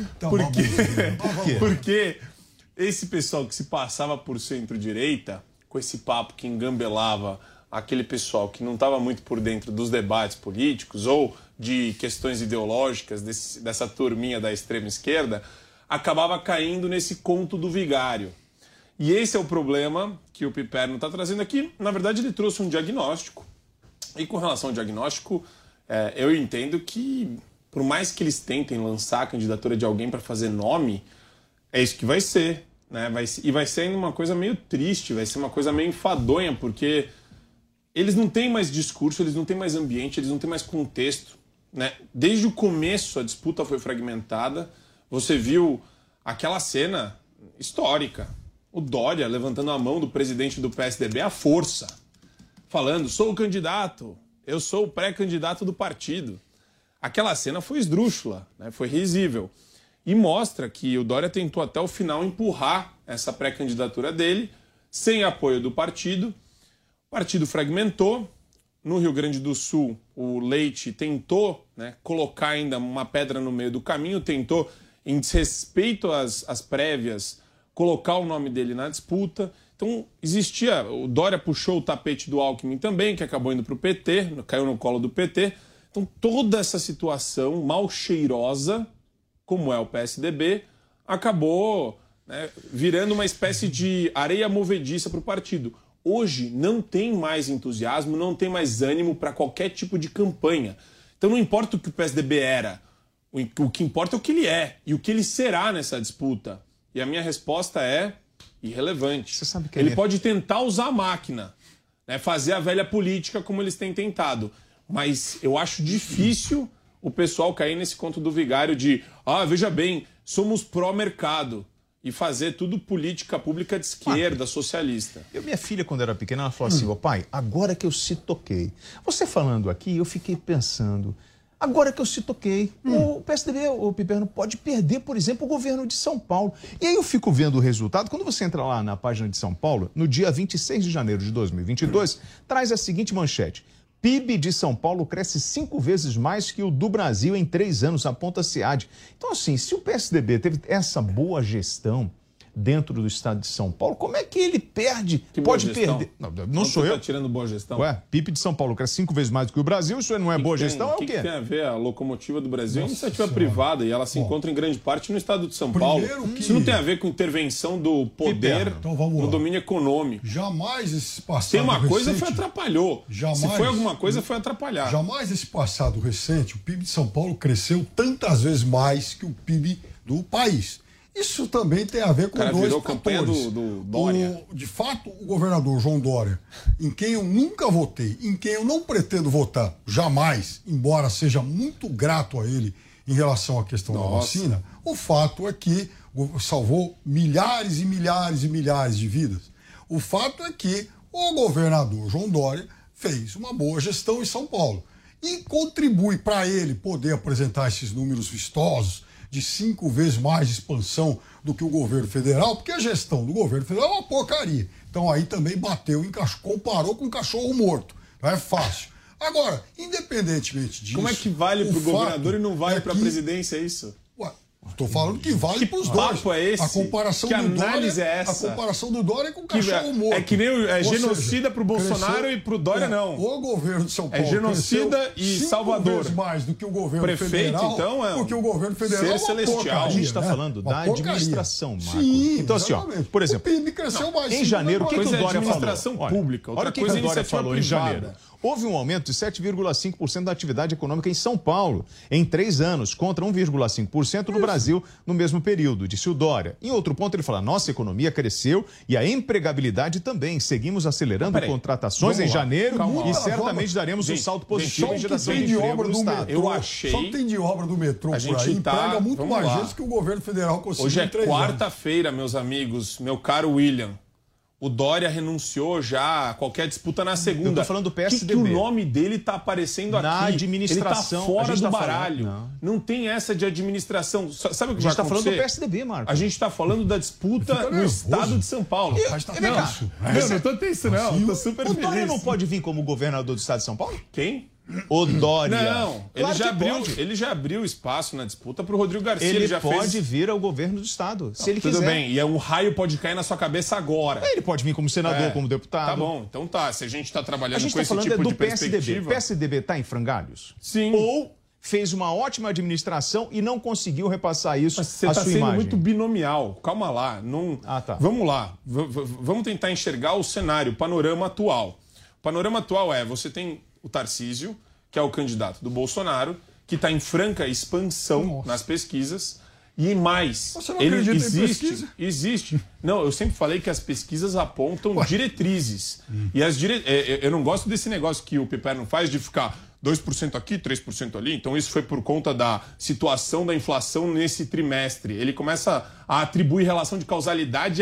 Porque esse pessoal que se passava por centro-direita, com esse papo que engambelava aquele pessoal que não estava muito por dentro dos debates políticos ou de questões ideológicas dessa turminha da extrema esquerda, acabava caindo nesse conto do vigário. E esse é o problema que o Piperno está trazendo aqui. Na verdade, ele trouxe um diagnóstico. E com relação ao diagnóstico, eu entendo que, por mais que eles tentem lançar a candidatura de alguém para fazer nome, é isso que vai ser, né? Vai ser ainda uma coisa meio triste, vai ser uma coisa meio enfadonha, porque eles não têm mais discurso, eles não têm mais ambiente, eles não têm mais contexto, né? Desde o começo a disputa foi fragmentada. Você viu aquela cena histórica, o Dória levantando a mão do presidente do PSDB à força, falando, sou o candidato, eu sou o pré-candidato do partido. Aquela cena foi esdrúxula, né? Foi risível. E mostra que o Dória tentou até o final empurrar essa pré-candidatura dele, sem apoio do partido. O partido fragmentou. No Rio Grande do Sul, o Leite tentou, né, colocar ainda uma pedra no meio do caminho, tentou, em desrespeito às prévias, colocar o nome dele na disputa. Então, existia... O Dória puxou o tapete do Alckmin também, que acabou indo para o PT, caiu no colo do PT. Então, toda essa situação mal cheirosa, como é o PSDB, acabou, né, virando uma espécie de areia movediça para o partido. Hoje não tem mais entusiasmo, não tem mais ânimo para qualquer tipo de campanha. Então não importa o que o PSDB era, o que importa é o que ele é e o que ele será nessa disputa. E a minha resposta é irrelevante. Você sabe que ele pode tentar usar a máquina, né, fazer a velha política como eles têm tentado. Mas eu acho difícil o pessoal cair nesse conto do vigário de veja bem, somos pró-mercado. E fazer tudo política pública de esquerda, socialista.
Minha filha, quando era pequena, ela falou assim, pai, agora que eu se toquei. Você falando aqui, eu fiquei pensando, agora que eu se toquei, o PSDB, o Piperno, pode perder, por exemplo, o governo de São Paulo. E aí eu fico vendo o resultado, quando você entra lá na página de São Paulo, no dia 26 de janeiro de 2022, traz a seguinte manchete. PIB de São Paulo cresce 5 vezes mais que o do Brasil em 3 anos, aponta a SEAD. Então, assim, se o PSDB teve essa boa gestão dentro do estado de São Paulo, como é que ele perde?
Que
pode
boa gestão?
Perder. Não sou eu.
Tá tirando boa gestão?
Ué, PIB de São Paulo cresce 5 vezes mais do que o Brasil, isso não é boa gestão? É o quê?
O que tem a ver? A locomotiva do Brasil é uma iniciativa privada e ela se encontra em grande parte no estado de São Paulo. Isso não tem a ver com intervenção do poder no domínio econômico.
Jamais esse passado
tem uma coisa
recente,
foi atrapalhou. Se foi alguma coisa, foi atrapalhar.
Jamais esse passado recente, o PIB de São Paulo cresceu tantas vezes mais que o PIB do país. Isso também tem a ver com dois fatores.
Do Dória.
De fato, o governador João Dória, em quem eu nunca votei, em quem eu não pretendo votar jamais, embora seja muito grato a ele em relação à questão da vacina, o fato é que salvou milhares e milhares e milhares de vidas. O fato é que o governador João Dória fez uma boa gestão em São Paulo e contribui para ele poder apresentar esses números vistosos de 5 vezes mais de expansão do que o governo federal, porque a gestão do governo federal é uma porcaria. Então aí também bateu, comparou com um cachorro morto. Não é fácil. Agora, independentemente disso...
Como é que vale para o governador e não vale para a presidência isso?
Estou falando que vale para os dois.
Que papo é esse?
A comparação
que
do
análise
Dória,
é essa?
A comparação do Dória é com o cachorro morto.
É que nem genocida para o Bolsonaro e para o Dória não.
O governo de São Paulo
é genocida e Salvador.
Vezes mais do que o governo
prefeito,
federal.
Então
porque o governo federal
ser celestial.
Porcaria,
a gente está falando da administração, Marco. Sim, então, assim, por exemplo,
o PIB cresceu mais.
Em janeiro, o que o Dória falou?
Administração pública.
Olha o que o Dória falou em janeiro. Houve um aumento de 7,5% da atividade econômica em São Paulo em 3 anos, contra 1,5% no Brasil no mesmo período, disse o Dória. Em outro ponto, ele fala, nossa economia cresceu e a empregabilidade também. Seguimos acelerando contratações em janeiro e certamente daremos um salto positivo em geração de emprego no Estado.
Eu achei...
Só tem de obra do metrô por aí, emprega muito mais gente que o governo federal conseguiu.
Hoje é quarta-feira, meus amigos, meu caro William. O Dória renunciou já a qualquer disputa na segunda.
Eu tô falando do PSDB.
Que o nome dele tá aparecendo aqui?
Na administração.
Ele tá fora do baralho. Não tem essa de administração. Sabe o que vai acontecer? A gente tá falando do
PSDB, Marco.
A gente tá falando da disputa no estado de São Paulo.
Não tô tenso, não. Tô super feliz. O Dória não pode vir como governador do estado de São Paulo?
Quem?
O Dória.
Não, ele já abriu espaço na disputa para o Rodrigo Garcia.
Ele já pode vir ao governo do estado, se ele quiser.
Tudo bem, e um raio pode cair na sua cabeça agora.
Ele pode vir como senador, como deputado.
Tá bom, então tá. Se a gente está trabalhando com esse tipo de perspectiva...
O PSDB está em frangalhos?
Sim.
Ou fez uma ótima administração e não conseguiu repassar isso à sua imagem?
Você está sendo muito binomial. Calma lá. Não...
tá.
Vamos lá. Vamos tentar enxergar o cenário, o panorama atual. O panorama atual você tem o Tarcísio, que é o candidato do Bolsonaro, que está em franca expansão nas pesquisas. E mais,
você não acredita em pesquisa?
Existe. Não, eu sempre falei que as pesquisas apontam diretrizes. E eu não gosto desse negócio que o Piperno faz de ficar 2% aqui, 3% ali. Então isso foi por conta da situação da inflação nesse trimestre. Ele começa a atribuir relação de causalidade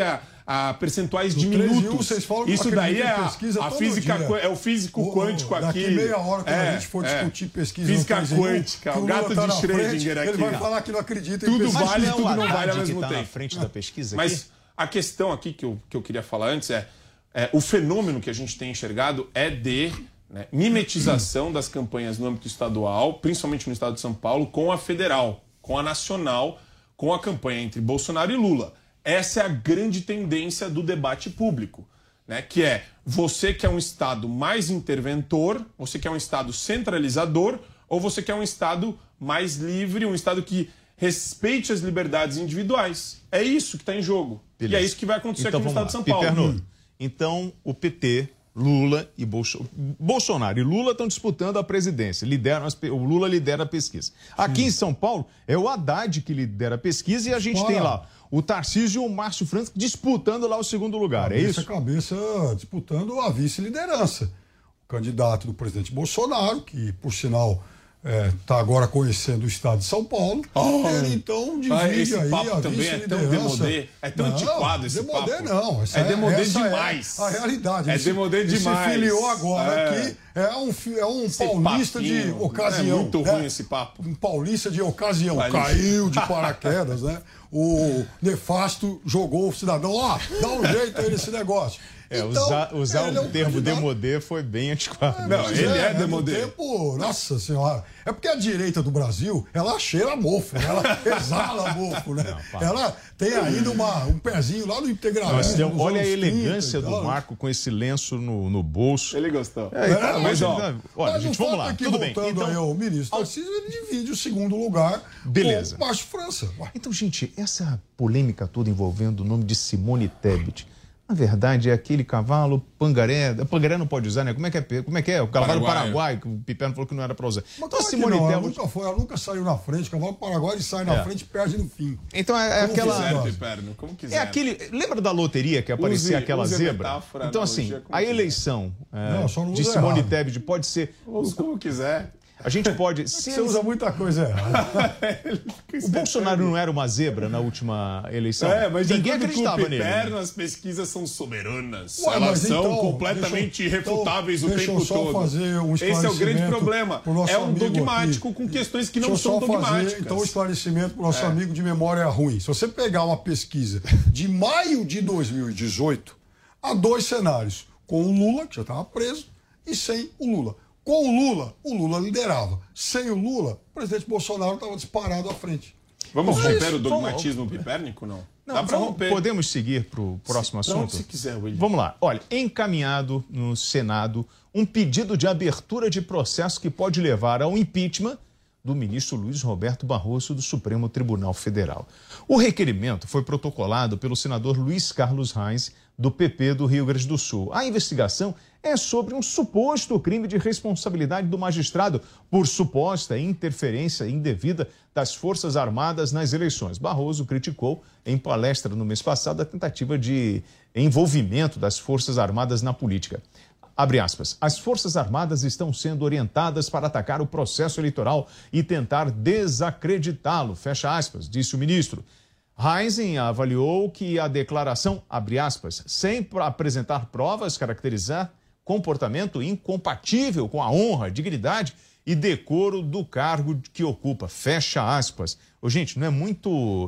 percentuais
Do
de
3 em 1,
minutos.
vocês falam que
Isso
não
daí é
acreditam em pesquisa
a
todo
física,
dia.
é o físico quântico aqui.
Daqui meia hora, quando a gente for discutir pesquisa
física
no 3 em 1,
quântica,
que
o gato
Lula tá
de
na
Schrödinger
frente,
aqui.
ele vai falar que não acredita em
Tudo
pesquisa.
vale e tudo não vale ao
que
mesmo
tá
tempo.
na frente da pesquisa
Mas
aqui?
a questão aqui que eu queria falar antes é o fenômeno que a gente tem enxergado é de mimetização das campanhas no âmbito estadual, principalmente no estado de São Paulo, com a federal, com a nacional, com a campanha entre Bolsonaro e Lula. Essa é a grande tendência do debate público, né? Que é você quer um Estado mais interventor, você quer um Estado centralizador, ou você quer um Estado mais livre, um Estado que respeite as liberdades individuais. É isso que está em jogo.
Beleza.
E é isso que vai acontecer
Então,
aqui no
vamos
estado de São
lá.
Paulo.
Piperno, então o PT, Lula e Bolsonaro e Lula estão disputando a presidência. O Lula lidera a pesquisa. Aqui em São Paulo é o Haddad que lidera a pesquisa e a gente tem lá o Tarcísio e o Márcio França disputando lá o segundo lugar. É isso?
Cabeça disputando a vice-liderança. O candidato do presidente Bolsonaro, que por sinal está agora conhecendo o estado de São Paulo. Ele então divide
esse
aí
papo
a
também é tão
vice-liderança.
demodê, é tão antiquado esse
demodê
papo.
Não,
É demodê
essa
demais.
É a realidade.
É demodê demais.
Ele se filiou agora aqui, é um paulista de ocasião.
É muito ruim esse papo.
Um paulista de ocasião. Caiu de paraquedas, né? O nefasto jogou o cidadão. Dá um jeito aí nesse negócio.
Usar o termo demodê foi bem antiquado.
Não, ele é demodê.
Tempo, nossa senhora. É porque a direita do Brasil, ela cheira mofo, ela exala mofo, né? Ela tem ainda um pezinho lá no integralismo.
Olha a elegância do Marco com esse lenço no bolso.
Ele gostou.
Olha, gente, vamos lá. Tudo bem.
Então, aí, o ministro Tarcísio, ele divide o segundo lugar com o Márcio França.
Então, gente, essa polêmica toda envolvendo o nome de Simone Tebet, na verdade, é aquele cavalo pangaré. Pangaré não pode usar, né? Como é que é? O cavalo paraguai, que o Piperno falou que não era para usar.
Mas então, Simone Tebet ela nunca saiu na frente. O cavalo paraguai, ele sai na frente e perde no fim.
Então é
como
aquela.
Quiser,
Piperno, como quiser.
É aquele. Lembra da loteria que aparecia aquela zebra?
Metáfora,
então, assim, a eleição de
usa
Simone
errado.
Tebet pode ser.
Usa como quiser.
A gente pode.
Você usa muita coisa errada.
O Bolsonaro não era uma zebra na última eleição?
Mas
ninguém acreditava nele.
As pesquisas são soberanas.
Ué,
elas são
então,
completamente irrefutáveis o tempo
Deixa eu só fazer um esclarecimento.
Esse é o grande problema. É um dogmático com questões que não são dogmáticas.
Fazer, então, um esclarecimento para o nosso amigo de memória ruim. Se você pegar uma pesquisa de maio de 2018, há 2 cenários. Com o Lula, que já estava preso, e sem o Lula. Com o Lula liderava. Sem o Lula, o presidente Bolsonaro estava disparado à frente.
Vamos romper o dogmatismo pipérnico, não? Dá para romper.
Podemos seguir para o próximo assunto?
Se quiser, William.
Vamos lá. Olha, encaminhado no Senado um pedido de abertura de processo que pode levar ao impeachment do ministro Luiz Roberto Barroso do Supremo Tribunal Federal. O requerimento foi protocolado pelo senador Luiz Carlos Reis, do PP do Rio Grande do Sul. A investigação é sobre um suposto crime de responsabilidade do magistrado por suposta interferência indevida das Forças Armadas nas eleições. Barroso criticou em palestra no mês passado a tentativa de envolvimento das Forças Armadas na política. Abre aspas, as Forças Armadas estão sendo orientadas para atacar o processo eleitoral e tentar desacreditá-lo, fecha aspas, disse o ministro. Reisen avaliou que a declaração, abre aspas, sem apresentar provas, caracterizar comportamento incompatível com a honra, dignidade e decoro do cargo que ocupa, fecha aspas. Ô, gente, não é muito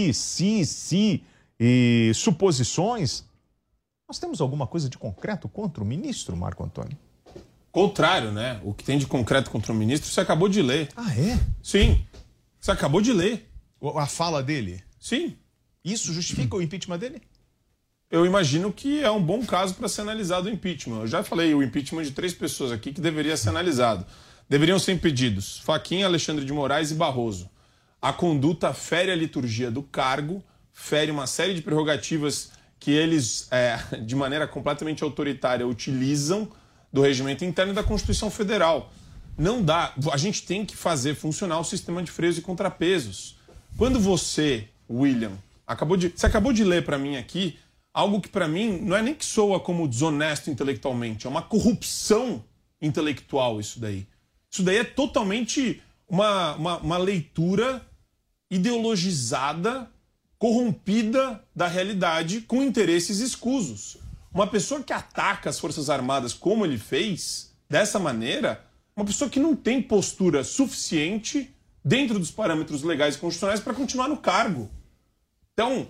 e suposições? Nós temos alguma coisa de concreto contra o ministro, Marco Antônio?
Contrário, né? O que tem de concreto contra o ministro, você acabou de ler.
Ah, é?
Sim, você acabou de ler.
A fala dele?
Sim.
Isso justifica o impeachment dele?
Eu imagino que é um bom caso para ser analisado o impeachment. Eu já falei o impeachment de 3 pessoas aqui que deveria ser analisado. Deveriam ser impedidos Fachin, Alexandre de Moraes e Barroso. A conduta fere a liturgia do cargo, fere uma série de prerrogativas que eles, de maneira completamente autoritária, utilizam do regimento interno e da Constituição Federal. Não dá. A gente tem que fazer funcionar o sistema de freios e contrapesos. Quando você, William, você acabou de ler para mim aqui algo que para mim não é nem que soa como desonesto intelectualmente, é uma corrupção intelectual isso daí. Isso daí é totalmente uma leitura ideologizada corrompida da realidade com interesses escusos. Uma pessoa que ataca as Forças Armadas como ele fez, dessa maneira, uma pessoa que não tem postura suficiente dentro dos parâmetros legais e constitucionais para continuar no cargo. Então,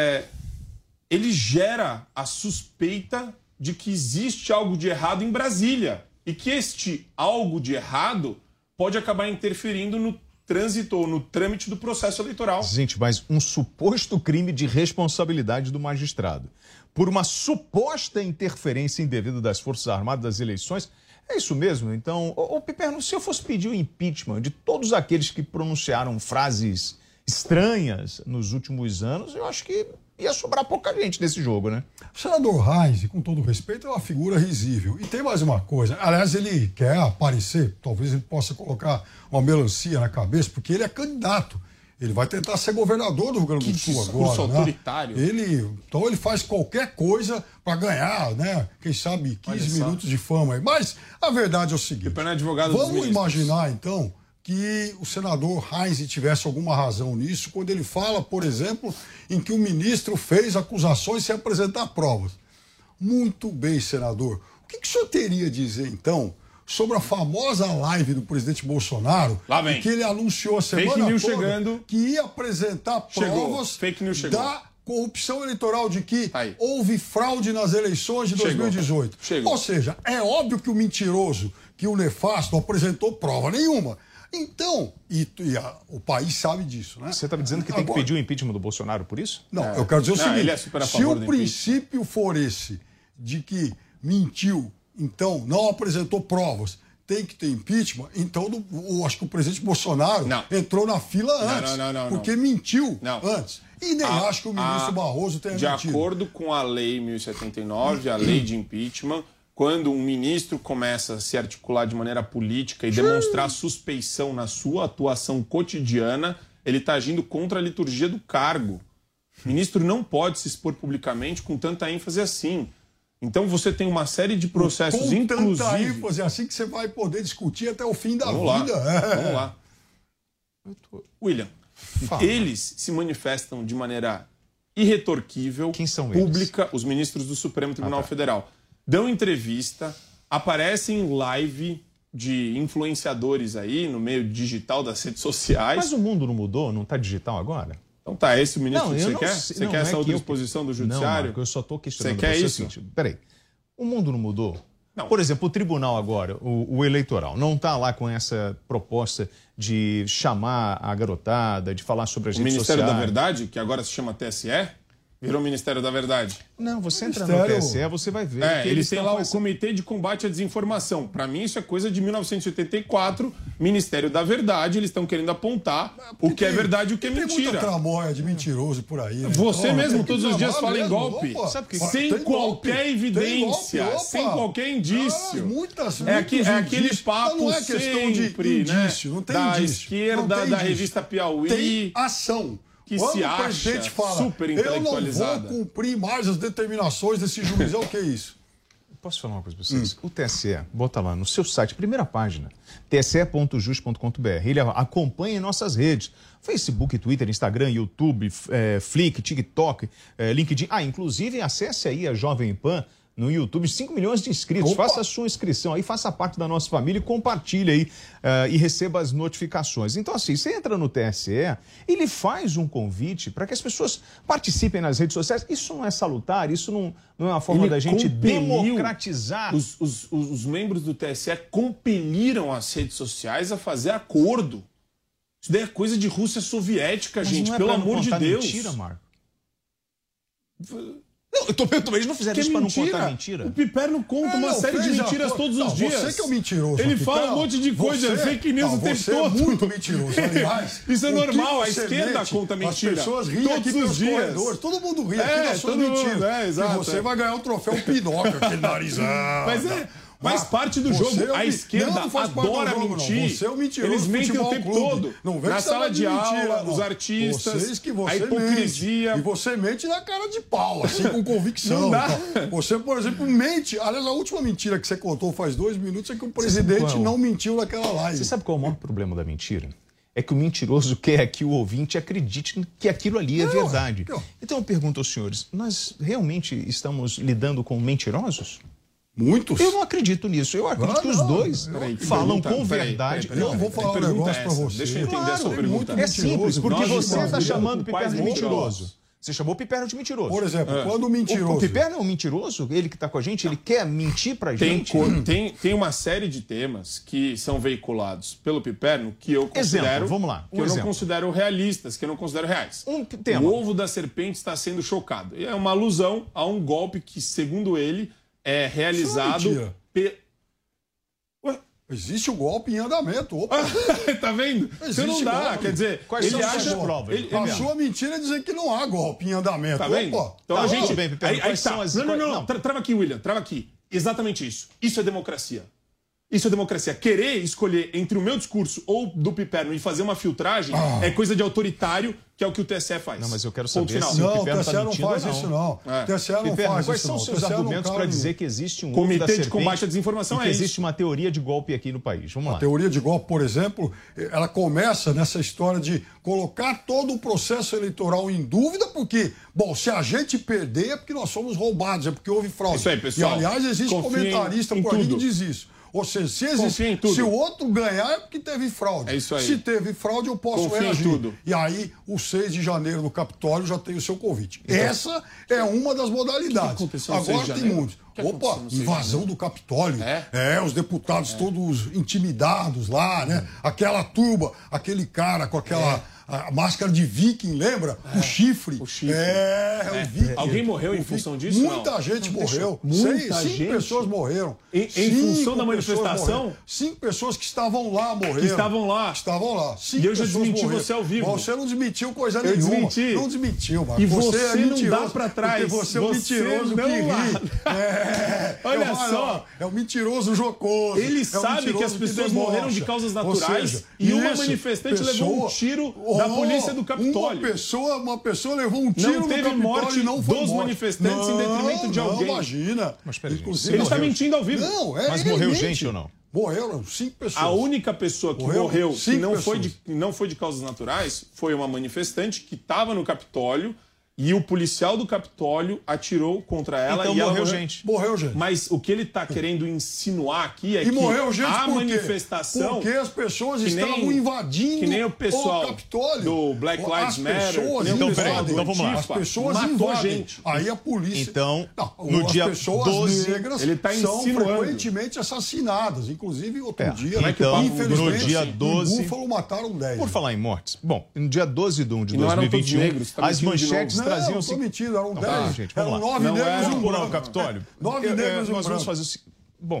ele gera a suspeita de que existe algo de errado em Brasília e que este algo de errado pode acabar interferindo no trânsito ou no trâmite do processo eleitoral.
Gente, mas um suposto crime de responsabilidade do magistrado por uma suposta interferência indevida das Forças Armadas das eleições, é isso mesmo? Então, Piperno, se eu fosse pedir o impeachment de todos aqueles que pronunciaram frases estranhas nos últimos anos, eu acho que ia sobrar pouca gente nesse jogo, né?
O senador Reis, com todo respeito, é uma figura risível. E tem mais uma coisa. Aliás, ele quer aparecer, talvez ele possa colocar uma melancia na cabeça, porque ele é candidato. Ele vai tentar ser governador do Rio Grande do Sul agora,
autoritário.
Né? Então ele faz qualquer coisa para ganhar, né? Quem sabe 15 minutos de fama aí. Mas a verdade é o seguinte. Vamos imaginar, então, que o senador Reis tivesse alguma razão nisso, quando ele fala, por exemplo, em que o ministro fez acusações sem apresentar provas. Muito bem, senador. O que o senhor teria a dizer, então, sobre a famosa live do presidente Bolsonaro, em que ele anunciou a semana toda que ia apresentar provas da corrupção eleitoral, de que houve fraude nas eleições de 2018. Ou seja, é óbvio que o mentiroso, que o nefasto, não apresentou prova nenhuma. Então, o país sabe disso, né?
Você está me dizendo que tem que pedir o impeachment do Bolsonaro por isso?
Não, eu quero dizer o seguinte, se o princípio for esse, de que mentiu, então não apresentou provas, tem que ter impeachment, então eu acho que o presidente Bolsonaro entrou na fila antes, porque mentiu antes. E nem acho que o ministro Barroso tenha mentido.
De acordo com a Lei 1079, a lei de impeachment, quando um ministro começa a se articular de maneira política e demonstrar suspeição na sua atuação cotidiana, ele está agindo contra a liturgia do cargo. O ministro não pode se expor publicamente com tanta ênfase assim. Então você tem uma série de processos, inclusive...
Com tanta ênfase assim que você vai poder discutir até o fim da vida.
Vamos lá. William, eles se manifestam de maneira irretorquível, pública, eles? Os ministros do Supremo Tribunal Federal. Dão entrevista, aparecem em live de influenciadores aí no meio digital das redes sociais.
Mas o mundo não mudou? Não está digital agora?
Então tá, esse o ministro que você quer? Você quer essa outra exposição do judiciário?
Não, Marco, eu só estou questionando.
Você quer isso?
Peraí, o mundo não mudou? Não. Por exemplo, o tribunal agora, o eleitoral, não está lá com essa proposta de chamar a garotada, de falar sobre as redes sociais.
O Ministério da Verdade, que agora se chama TSE, virou Ministério da Verdade.
Não, você entra no TSE, você vai ver.
Que eles têm lá o Comitê de Combate à Desinformação. Para mim, isso é coisa de 1984, Ministério da Verdade. Eles estão querendo apontar o que é verdade e o que é mentira.
Tem muita tramóia de mentiroso por aí. Né?
Você mesmo, todos os dias, fala em golpe. Sem qualquer evidência, sem qualquer indício. É aquele papo
não é questão
sempre,
de indício, não tem
da
indício.
Esquerda, da revista Piauí.
Tem ação.
Que
quando
se acha
o presidente fala,
super intelectualizada.
Eu não vou cumprir mais as determinações desse juizão, o que é isso?
Posso falar uma coisa para vocês? O TSE, bota lá no seu site, primeira página, tse.jus.com.br. Ele acompanha em nossas redes, Facebook, Twitter, Instagram, YouTube, Flick, TikTok, LinkedIn. Inclusive acesse aí a Jovem Pan no YouTube, 5 milhões de inscritos. Faça a sua inscrição aí, faça parte da nossa família e compartilhe aí e receba as notificações. Então, assim, você entra no TSE, ele faz um convite para que as pessoas participem nas redes sociais. Isso não é salutar, isso não é uma forma da gente democratizar.
Os membros do TSE compeliram as redes sociais a fazer acordo. Isso daí é coisa de Rússia soviética, mas gente, pelo amor de Deus.
Mentira, Marco. Não, eu também não fizeram isso para não contar mentira.
O Piperno conta uma série de mentiras todos os dias.
Você que é o mentiroso.
Ele fala um monte de coisa, fake news o tempo todo.
Você é muito mentiroso, aliás.
Isso é normal, a esquerda conta mentira.
As pessoas riem aqui pelos corredores. Todo mundo ri aqui das suas mentiras. E você vai ganhar o troféu Pinóquio, aquele narizão.
Faz parte do jogo. A esquerda adora mentir.
Você é o mentiroso.
Eles mentem o tempo todo. Na sala de aula, os artistas, a hipocrisia.
E você mente na cara de pau, assim, com convicção. Não dá. Você, por exemplo, mente. Aliás, a última mentira que você contou faz 2 minutos é que o presidente não mentiu naquela live.
Você sabe qual é o maior problema da mentira? é que o mentiroso quer que o ouvinte acredite que aquilo ali é verdade. Então eu pergunto aos senhores, nós realmente estamos lidando com mentirosos?
Muitos?
Eu não acredito nisso. Eu acredito que os dois falam com verdade.
Eu vou falar um negócio para você.
Deixa eu entender essa pergunta.
É simples, porque você está chamando o Piperno de mentiroso. Você chamou o Piperno de mentiroso.
Por exemplo, quando o mentiroso...
O Piperno é um mentiroso? Ele que está com a gente, ele quer mentir pra gente?
Tem uma série de temas que são veiculados pelo Piperno que eu considero...
Exemplo, vamos lá.
Que eu não considero realistas, que eu não considero reais.
Tema.
O ovo da serpente está sendo chocado. É uma alusão a um golpe que, segundo ele, é realizado...
Existe o golpe em andamento. Opa.
Tá vendo? Você não dá.
Golpe.
Quer dizer,
quais
ele
são
acha...
as provas? A sua mentira é dizer que não há golpe em andamento.
Tá vendo?
Opa.
Então
tá
a gente...
bem, Piperno,
aí tá. Não. Trava aqui, William. Trava aqui. Exatamente isso. Isso é democracia. Isso é democracia. Querer escolher entre o meu discurso ou do Piperno e fazer uma filtragem é coisa de autoritário, que é o que o TSE faz.
Não, mas eu quero saber
se
o Piperno
está mentindo ou não. O TSE não faz isso, não. O TSE não faz
quais
isso,
são os seus argumentos para dizer que existe um
Comitê de Combate à Desinformação
e que existe uma teoria de golpe aqui no país? Vamos lá.
A teoria de golpe, por exemplo, ela começa nessa história de colocar todo o processo eleitoral em dúvida, porque, bom, se a gente perder é porque nós somos roubados, é porque houve fraude.
Isso aí, pessoal.
E, aliás, existe comentarista por aí que diz isso. Ou seja, se o outro ganhar é porque teve fraude.
É isso aí.
Se teve fraude, eu posso reagir. E aí, o 6 de janeiro no Capitólio já tem o seu convite. Então, essa é uma das modalidades. Agora tem muitos. Opa, invasão do Capitólio. Os deputados todos intimidados lá, né? Aquela turba, aquele cara com aquela... A máscara de viking, lembra? O chifre. O
Viking. Alguém morreu em função disso?
Muita gente morreu. Cinco pessoas morreram.
Em função da manifestação?
5 pessoas que estavam lá morreram.
Que estavam lá.
Estavam lá.
E eu já desmenti você ao vivo.
Você não desmentiu coisa nenhuma.
Desmenti.
Não desmentiu, Marcos.
E você
não
dá pra trás.
Você é um mentiroso que ri.
Olha só.
É um mentiroso jocoso.
Ele sabe que as pessoas morreram de causas naturais e uma manifestante levou um tiro da polícia do Capitólio.
Uma pessoa levou um tiro no Capitólio e não foi
dos manifestantes em detrimento de alguém.
Não, imagina.
Ele está mentindo ao vivo.
Não,
mas morreu gente ou não?
Morreram 5 pessoas.
A única pessoa que morreu que não foi de causas naturais foi uma manifestante que estava no Capitólio e o policial do Capitólio atirou contra ela
então
e ela
morreu gente.
Morreu gente.
Mas o que ele está querendo insinuar aqui é
que
morreu
gente
a
por
manifestação...
Porque as pessoas estavam invadindo
que nem o pessoal
o Capitólio.
Do Black Lives Matter.
Então vamos lá. As pessoas invadem.
Gente.
Aí a polícia...
Então, no dia 12...
As pessoas negras
ele tá
são frequentemente assassinadas. Inclusive, outro dia,
então,
infelizmente,
no dia 12...
em Búfalo mataram 10.
Por falar em mortes, bom, no dia 12 de 1 de 2021,
negros,
as manchetes traziam...
Eram 10,
gente,
eram 9 negros e um branco.
No Capitólio.
9 negros e um
Nós vamos
branco.
fazer o seguinte. Bom,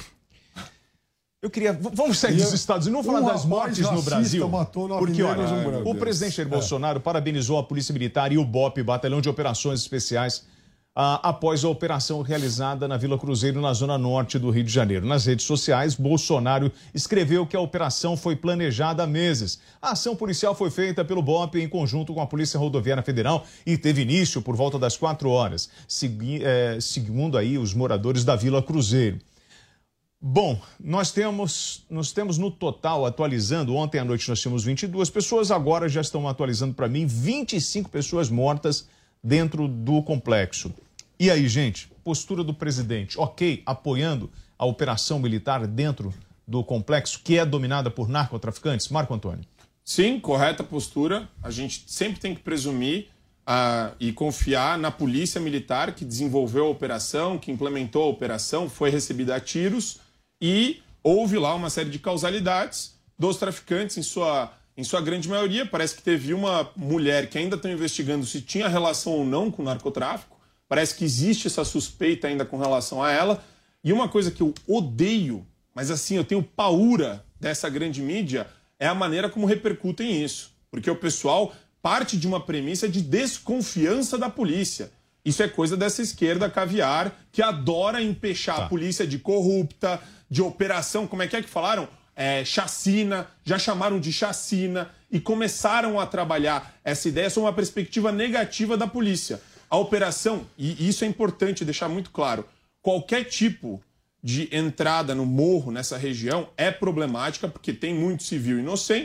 eu queria... Vamos sair dos Estados Unidos, vamos falar das mortes no Brasil. Porque, olha, o presidente Jair Bolsonaro parabenizou a Polícia Militar e o BOP, Batalhão de Operações Especiais, após a operação realizada na Vila Cruzeiro, na zona norte do Rio de Janeiro. Nas redes sociais, Bolsonaro escreveu que a operação foi planejada há meses. A ação policial foi feita pelo BOP em conjunto com a Polícia Rodoviária Federal e teve início por volta das 4 horas, segundo aí os moradores da Vila Cruzeiro. Bom, nós temos no total, atualizando, ontem à noite nós tínhamos 22 pessoas, agora já estão atualizando para mim 25 pessoas mortas dentro do complexo. E aí, gente, postura do presidente, ok, apoiando a operação militar dentro do complexo que é dominada por narcotraficantes? Marco Antônio.
Sim, correta postura. A gente sempre tem que presumir e confiar na polícia militar que desenvolveu a operação, que implementou a operação, foi recebida a tiros e houve lá uma série de causalidades dos traficantes em sua grande maioria. Parece que teve uma mulher que ainda estão investigando se tinha relação ou não com o narcotráfico. Parece que existe essa suspeita ainda com relação a ela. E uma coisa que eu odeio, mas assim, eu tenho paura dessa grande mídia, é a maneira como repercutem isso. Porque o pessoal parte de uma premissa de desconfiança da polícia. Isso é coisa dessa esquerda caviar que adora empechar a polícia de corrupta, de operação, como é que falaram? Chacina, já chamaram de chacina e começaram a trabalhar essa ideia sob uma perspectiva negativa da polícia. A operação, e isso é importante deixar muito claro, qualquer tipo de entrada no morro nessa região é problemática porque tem muito civil inocente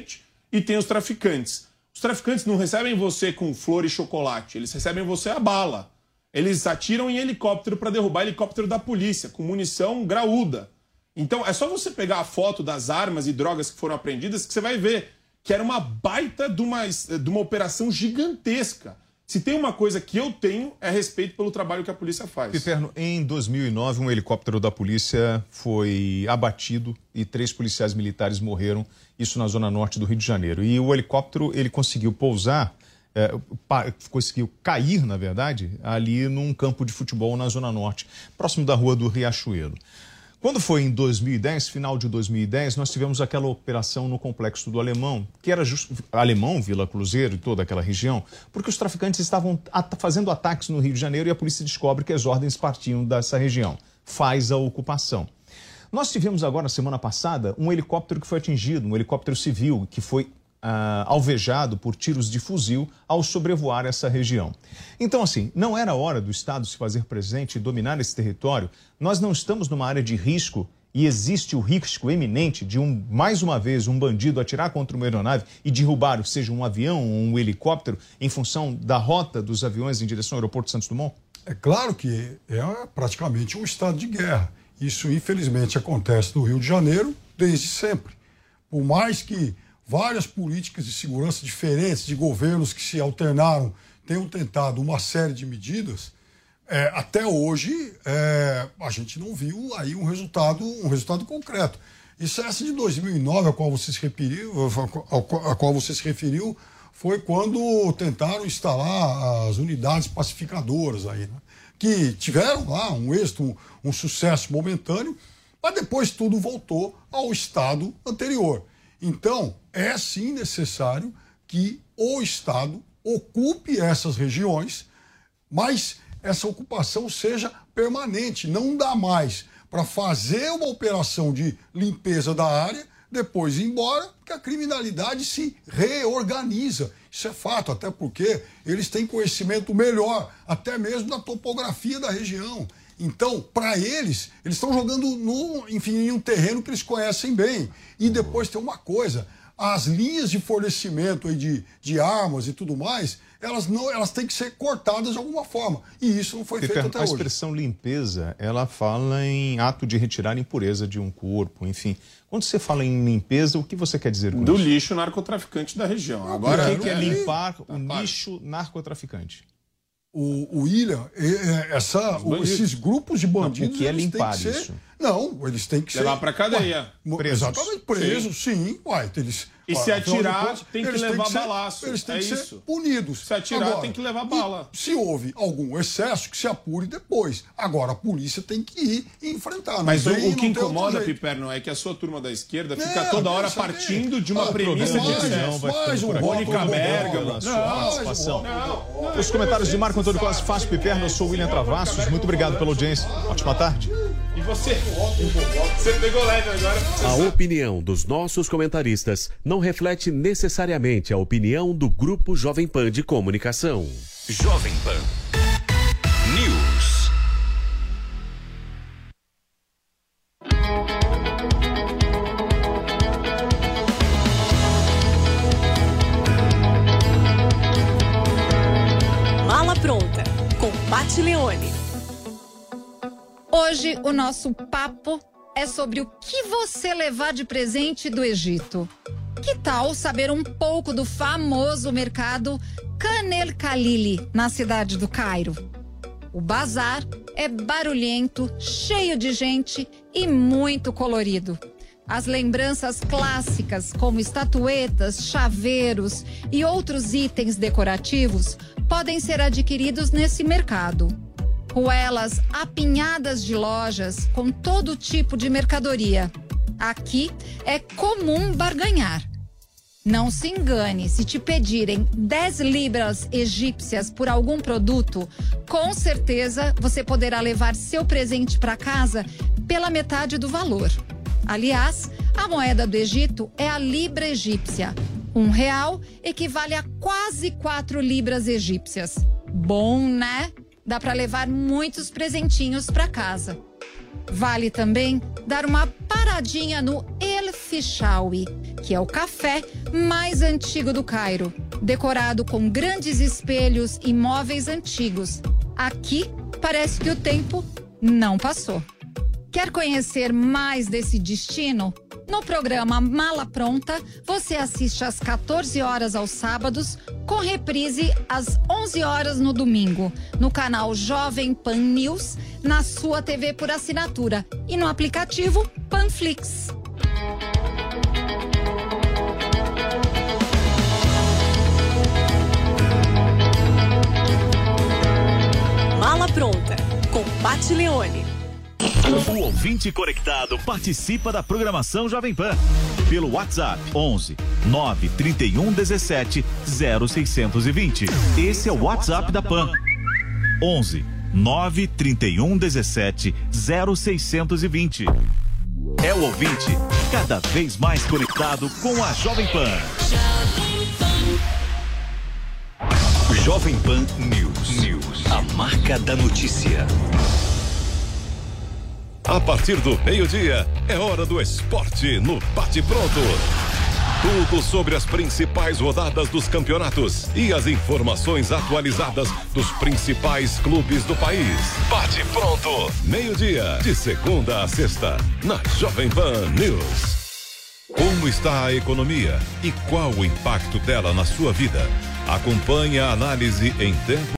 e tem os traficantes. Os traficantes não recebem você com flor e chocolate, eles recebem você a bala. Eles atiram em helicóptero para derrubar helicóptero da polícia, com munição graúda. Então é só você pegar a foto das armas e drogas que foram apreendidas que você vai ver que era uma baita de uma operação gigantesca. Se tem uma coisa que eu tenho, é respeito pelo trabalho que a polícia faz.
Piperno, em 2009, um helicóptero da polícia foi abatido e 3 policiais militares morreram, isso na zona norte do Rio de Janeiro. E o helicóptero, ele conseguiu pousar, conseguiu cair, na verdade, ali num campo de futebol na zona norte, próximo da rua do Riachuelo. Quando foi em 2010, final de 2010, nós tivemos aquela operação no Complexo do Alemão, que era Alemão, Vila Cruzeiro e toda aquela região, porque os traficantes estavam fazendo ataques no Rio de Janeiro e a polícia descobre que as ordens partiam dessa região. Faz a ocupação. Nós tivemos agora, semana passada, um helicóptero que foi atingido, um helicóptero civil, que foi alvejado por tiros de fuzil ao sobrevoar essa região. Então, assim, não era hora do Estado se fazer presente e dominar esse território? Nós não estamos numa área de risco e existe o risco eminente de, mais uma vez, um bandido atirar contra uma aeronave e derrubar, seja um avião ou um helicóptero, em função da rota dos aviões em direção ao aeroporto Santos Dumont?
É claro que é praticamente um estado de guerra. Isso, infelizmente, acontece no Rio de Janeiro desde sempre. Por mais que várias políticas de segurança diferentes, de governos que se alternaram, tenham tentado uma série de medidas, até hoje a gente não viu aí um resultado concreto. Isso essa de 2009, a qual você se referiu, foi quando tentaram instalar as unidades pacificadoras aí, né? Que tiveram lá um êxito, um sucesso momentâneo, mas depois tudo voltou ao estado anterior. Então, é sim necessário que o Estado ocupe essas regiões, mas essa ocupação seja permanente. Não dá mais para fazer uma operação de limpeza da área, depois ir embora, porque a criminalidade se reorganiza. Isso é fato, até porque eles têm conhecimento melhor, até mesmo da topografia da região. Então, para eles estão jogando em um terreno que eles conhecem bem. E depois tem uma coisa, as linhas de fornecimento aí de armas e tudo mais, elas têm que ser cortadas de alguma forma. E isso não foi feito até hoje.
A expressão limpeza, ela fala em ato de retirar impureza de um corpo, enfim. Quando você fala em limpeza, o que você quer dizer com isso?
Do lixo narcotraficante da região.
Agora, o que é limpar o lixo narcotraficante?
O William, esses grupos de bandidos...
O que é limpar
isso? Eles têm que
levar para cadeia.
Presos. Exatamente, presos, sim.
E se atirar, tem que levar balaço.
Eles têm que ser punidos.
Se atirar, tem que levar bala.
Se houve algum excesso, que se apure depois. Agora, a polícia tem que ir e enfrentar.
Mas o que incomoda, Piperno, é que a sua turma da esquerda fica toda hora partindo de uma premissa de excesso. Mônica Bergamo.
Os comentários de Marco Antônio Costa, Fácil Piperno, eu sou o William Travassos. Muito obrigado pela audiência. Ótima tarde.
E você pegou leve agora.
A opinião dos nossos comentaristas não reflete necessariamente a opinião do Grupo Jovem Pan de Comunicação.
Jovem Pan News.
Mala pronta, com Paty Leone.
Hoje o nosso papo é sobre o que você levar de presente do Egito. Que tal saber um pouco do famoso mercado Khan el-Khalili, na cidade do Cairo? O bazar é barulhento, cheio de gente e muito colorido. As lembranças clássicas, como estatuetas, chaveiros e outros itens decorativos, podem ser adquiridos nesse mercado. Ruelas apinhadas de lojas com todo tipo de mercadoria. Aqui é comum barganhar. Não se engane, se te pedirem 10 libras egípcias por algum produto, com certeza você poderá levar seu presente para casa pela metade do valor. Aliás, a moeda do Egito é a libra egípcia. R$1 equivale a quase 4 libras egípcias. Bom, né? Dá para levar muitos presentinhos para casa. Vale também dar uma paradinha no El Fishawi, que é o café mais antigo do Cairo, decorado com grandes espelhos e móveis antigos. Aqui parece que o tempo não passou. Quer conhecer mais desse destino? No programa Mala Pronta, você assiste às 14 horas aos sábados, com reprise às 11 horas no domingo, no canal Jovem Pan News, na sua TV por assinatura e no aplicativo Panflix.
Mala Pronta, com Pati Leone.
O ouvinte conectado participa da programação Jovem Pan pelo WhatsApp 11 931 17 0620. Esse é o WhatsApp da Pan. 11 931 17 0620. É o ouvinte cada vez mais conectado com a Jovem Pan.
Jovem Pan News. A marca da notícia.
A partir do meio-dia, é hora do esporte no Bate Pronto. Tudo sobre as principais rodadas dos campeonatos e as informações atualizadas dos principais clubes do país. Bate Pronto, meio-dia, de segunda a sexta, na Jovem Pan News. Como está a economia e qual o impacto dela na sua vida? Acompanhe a análise em tempo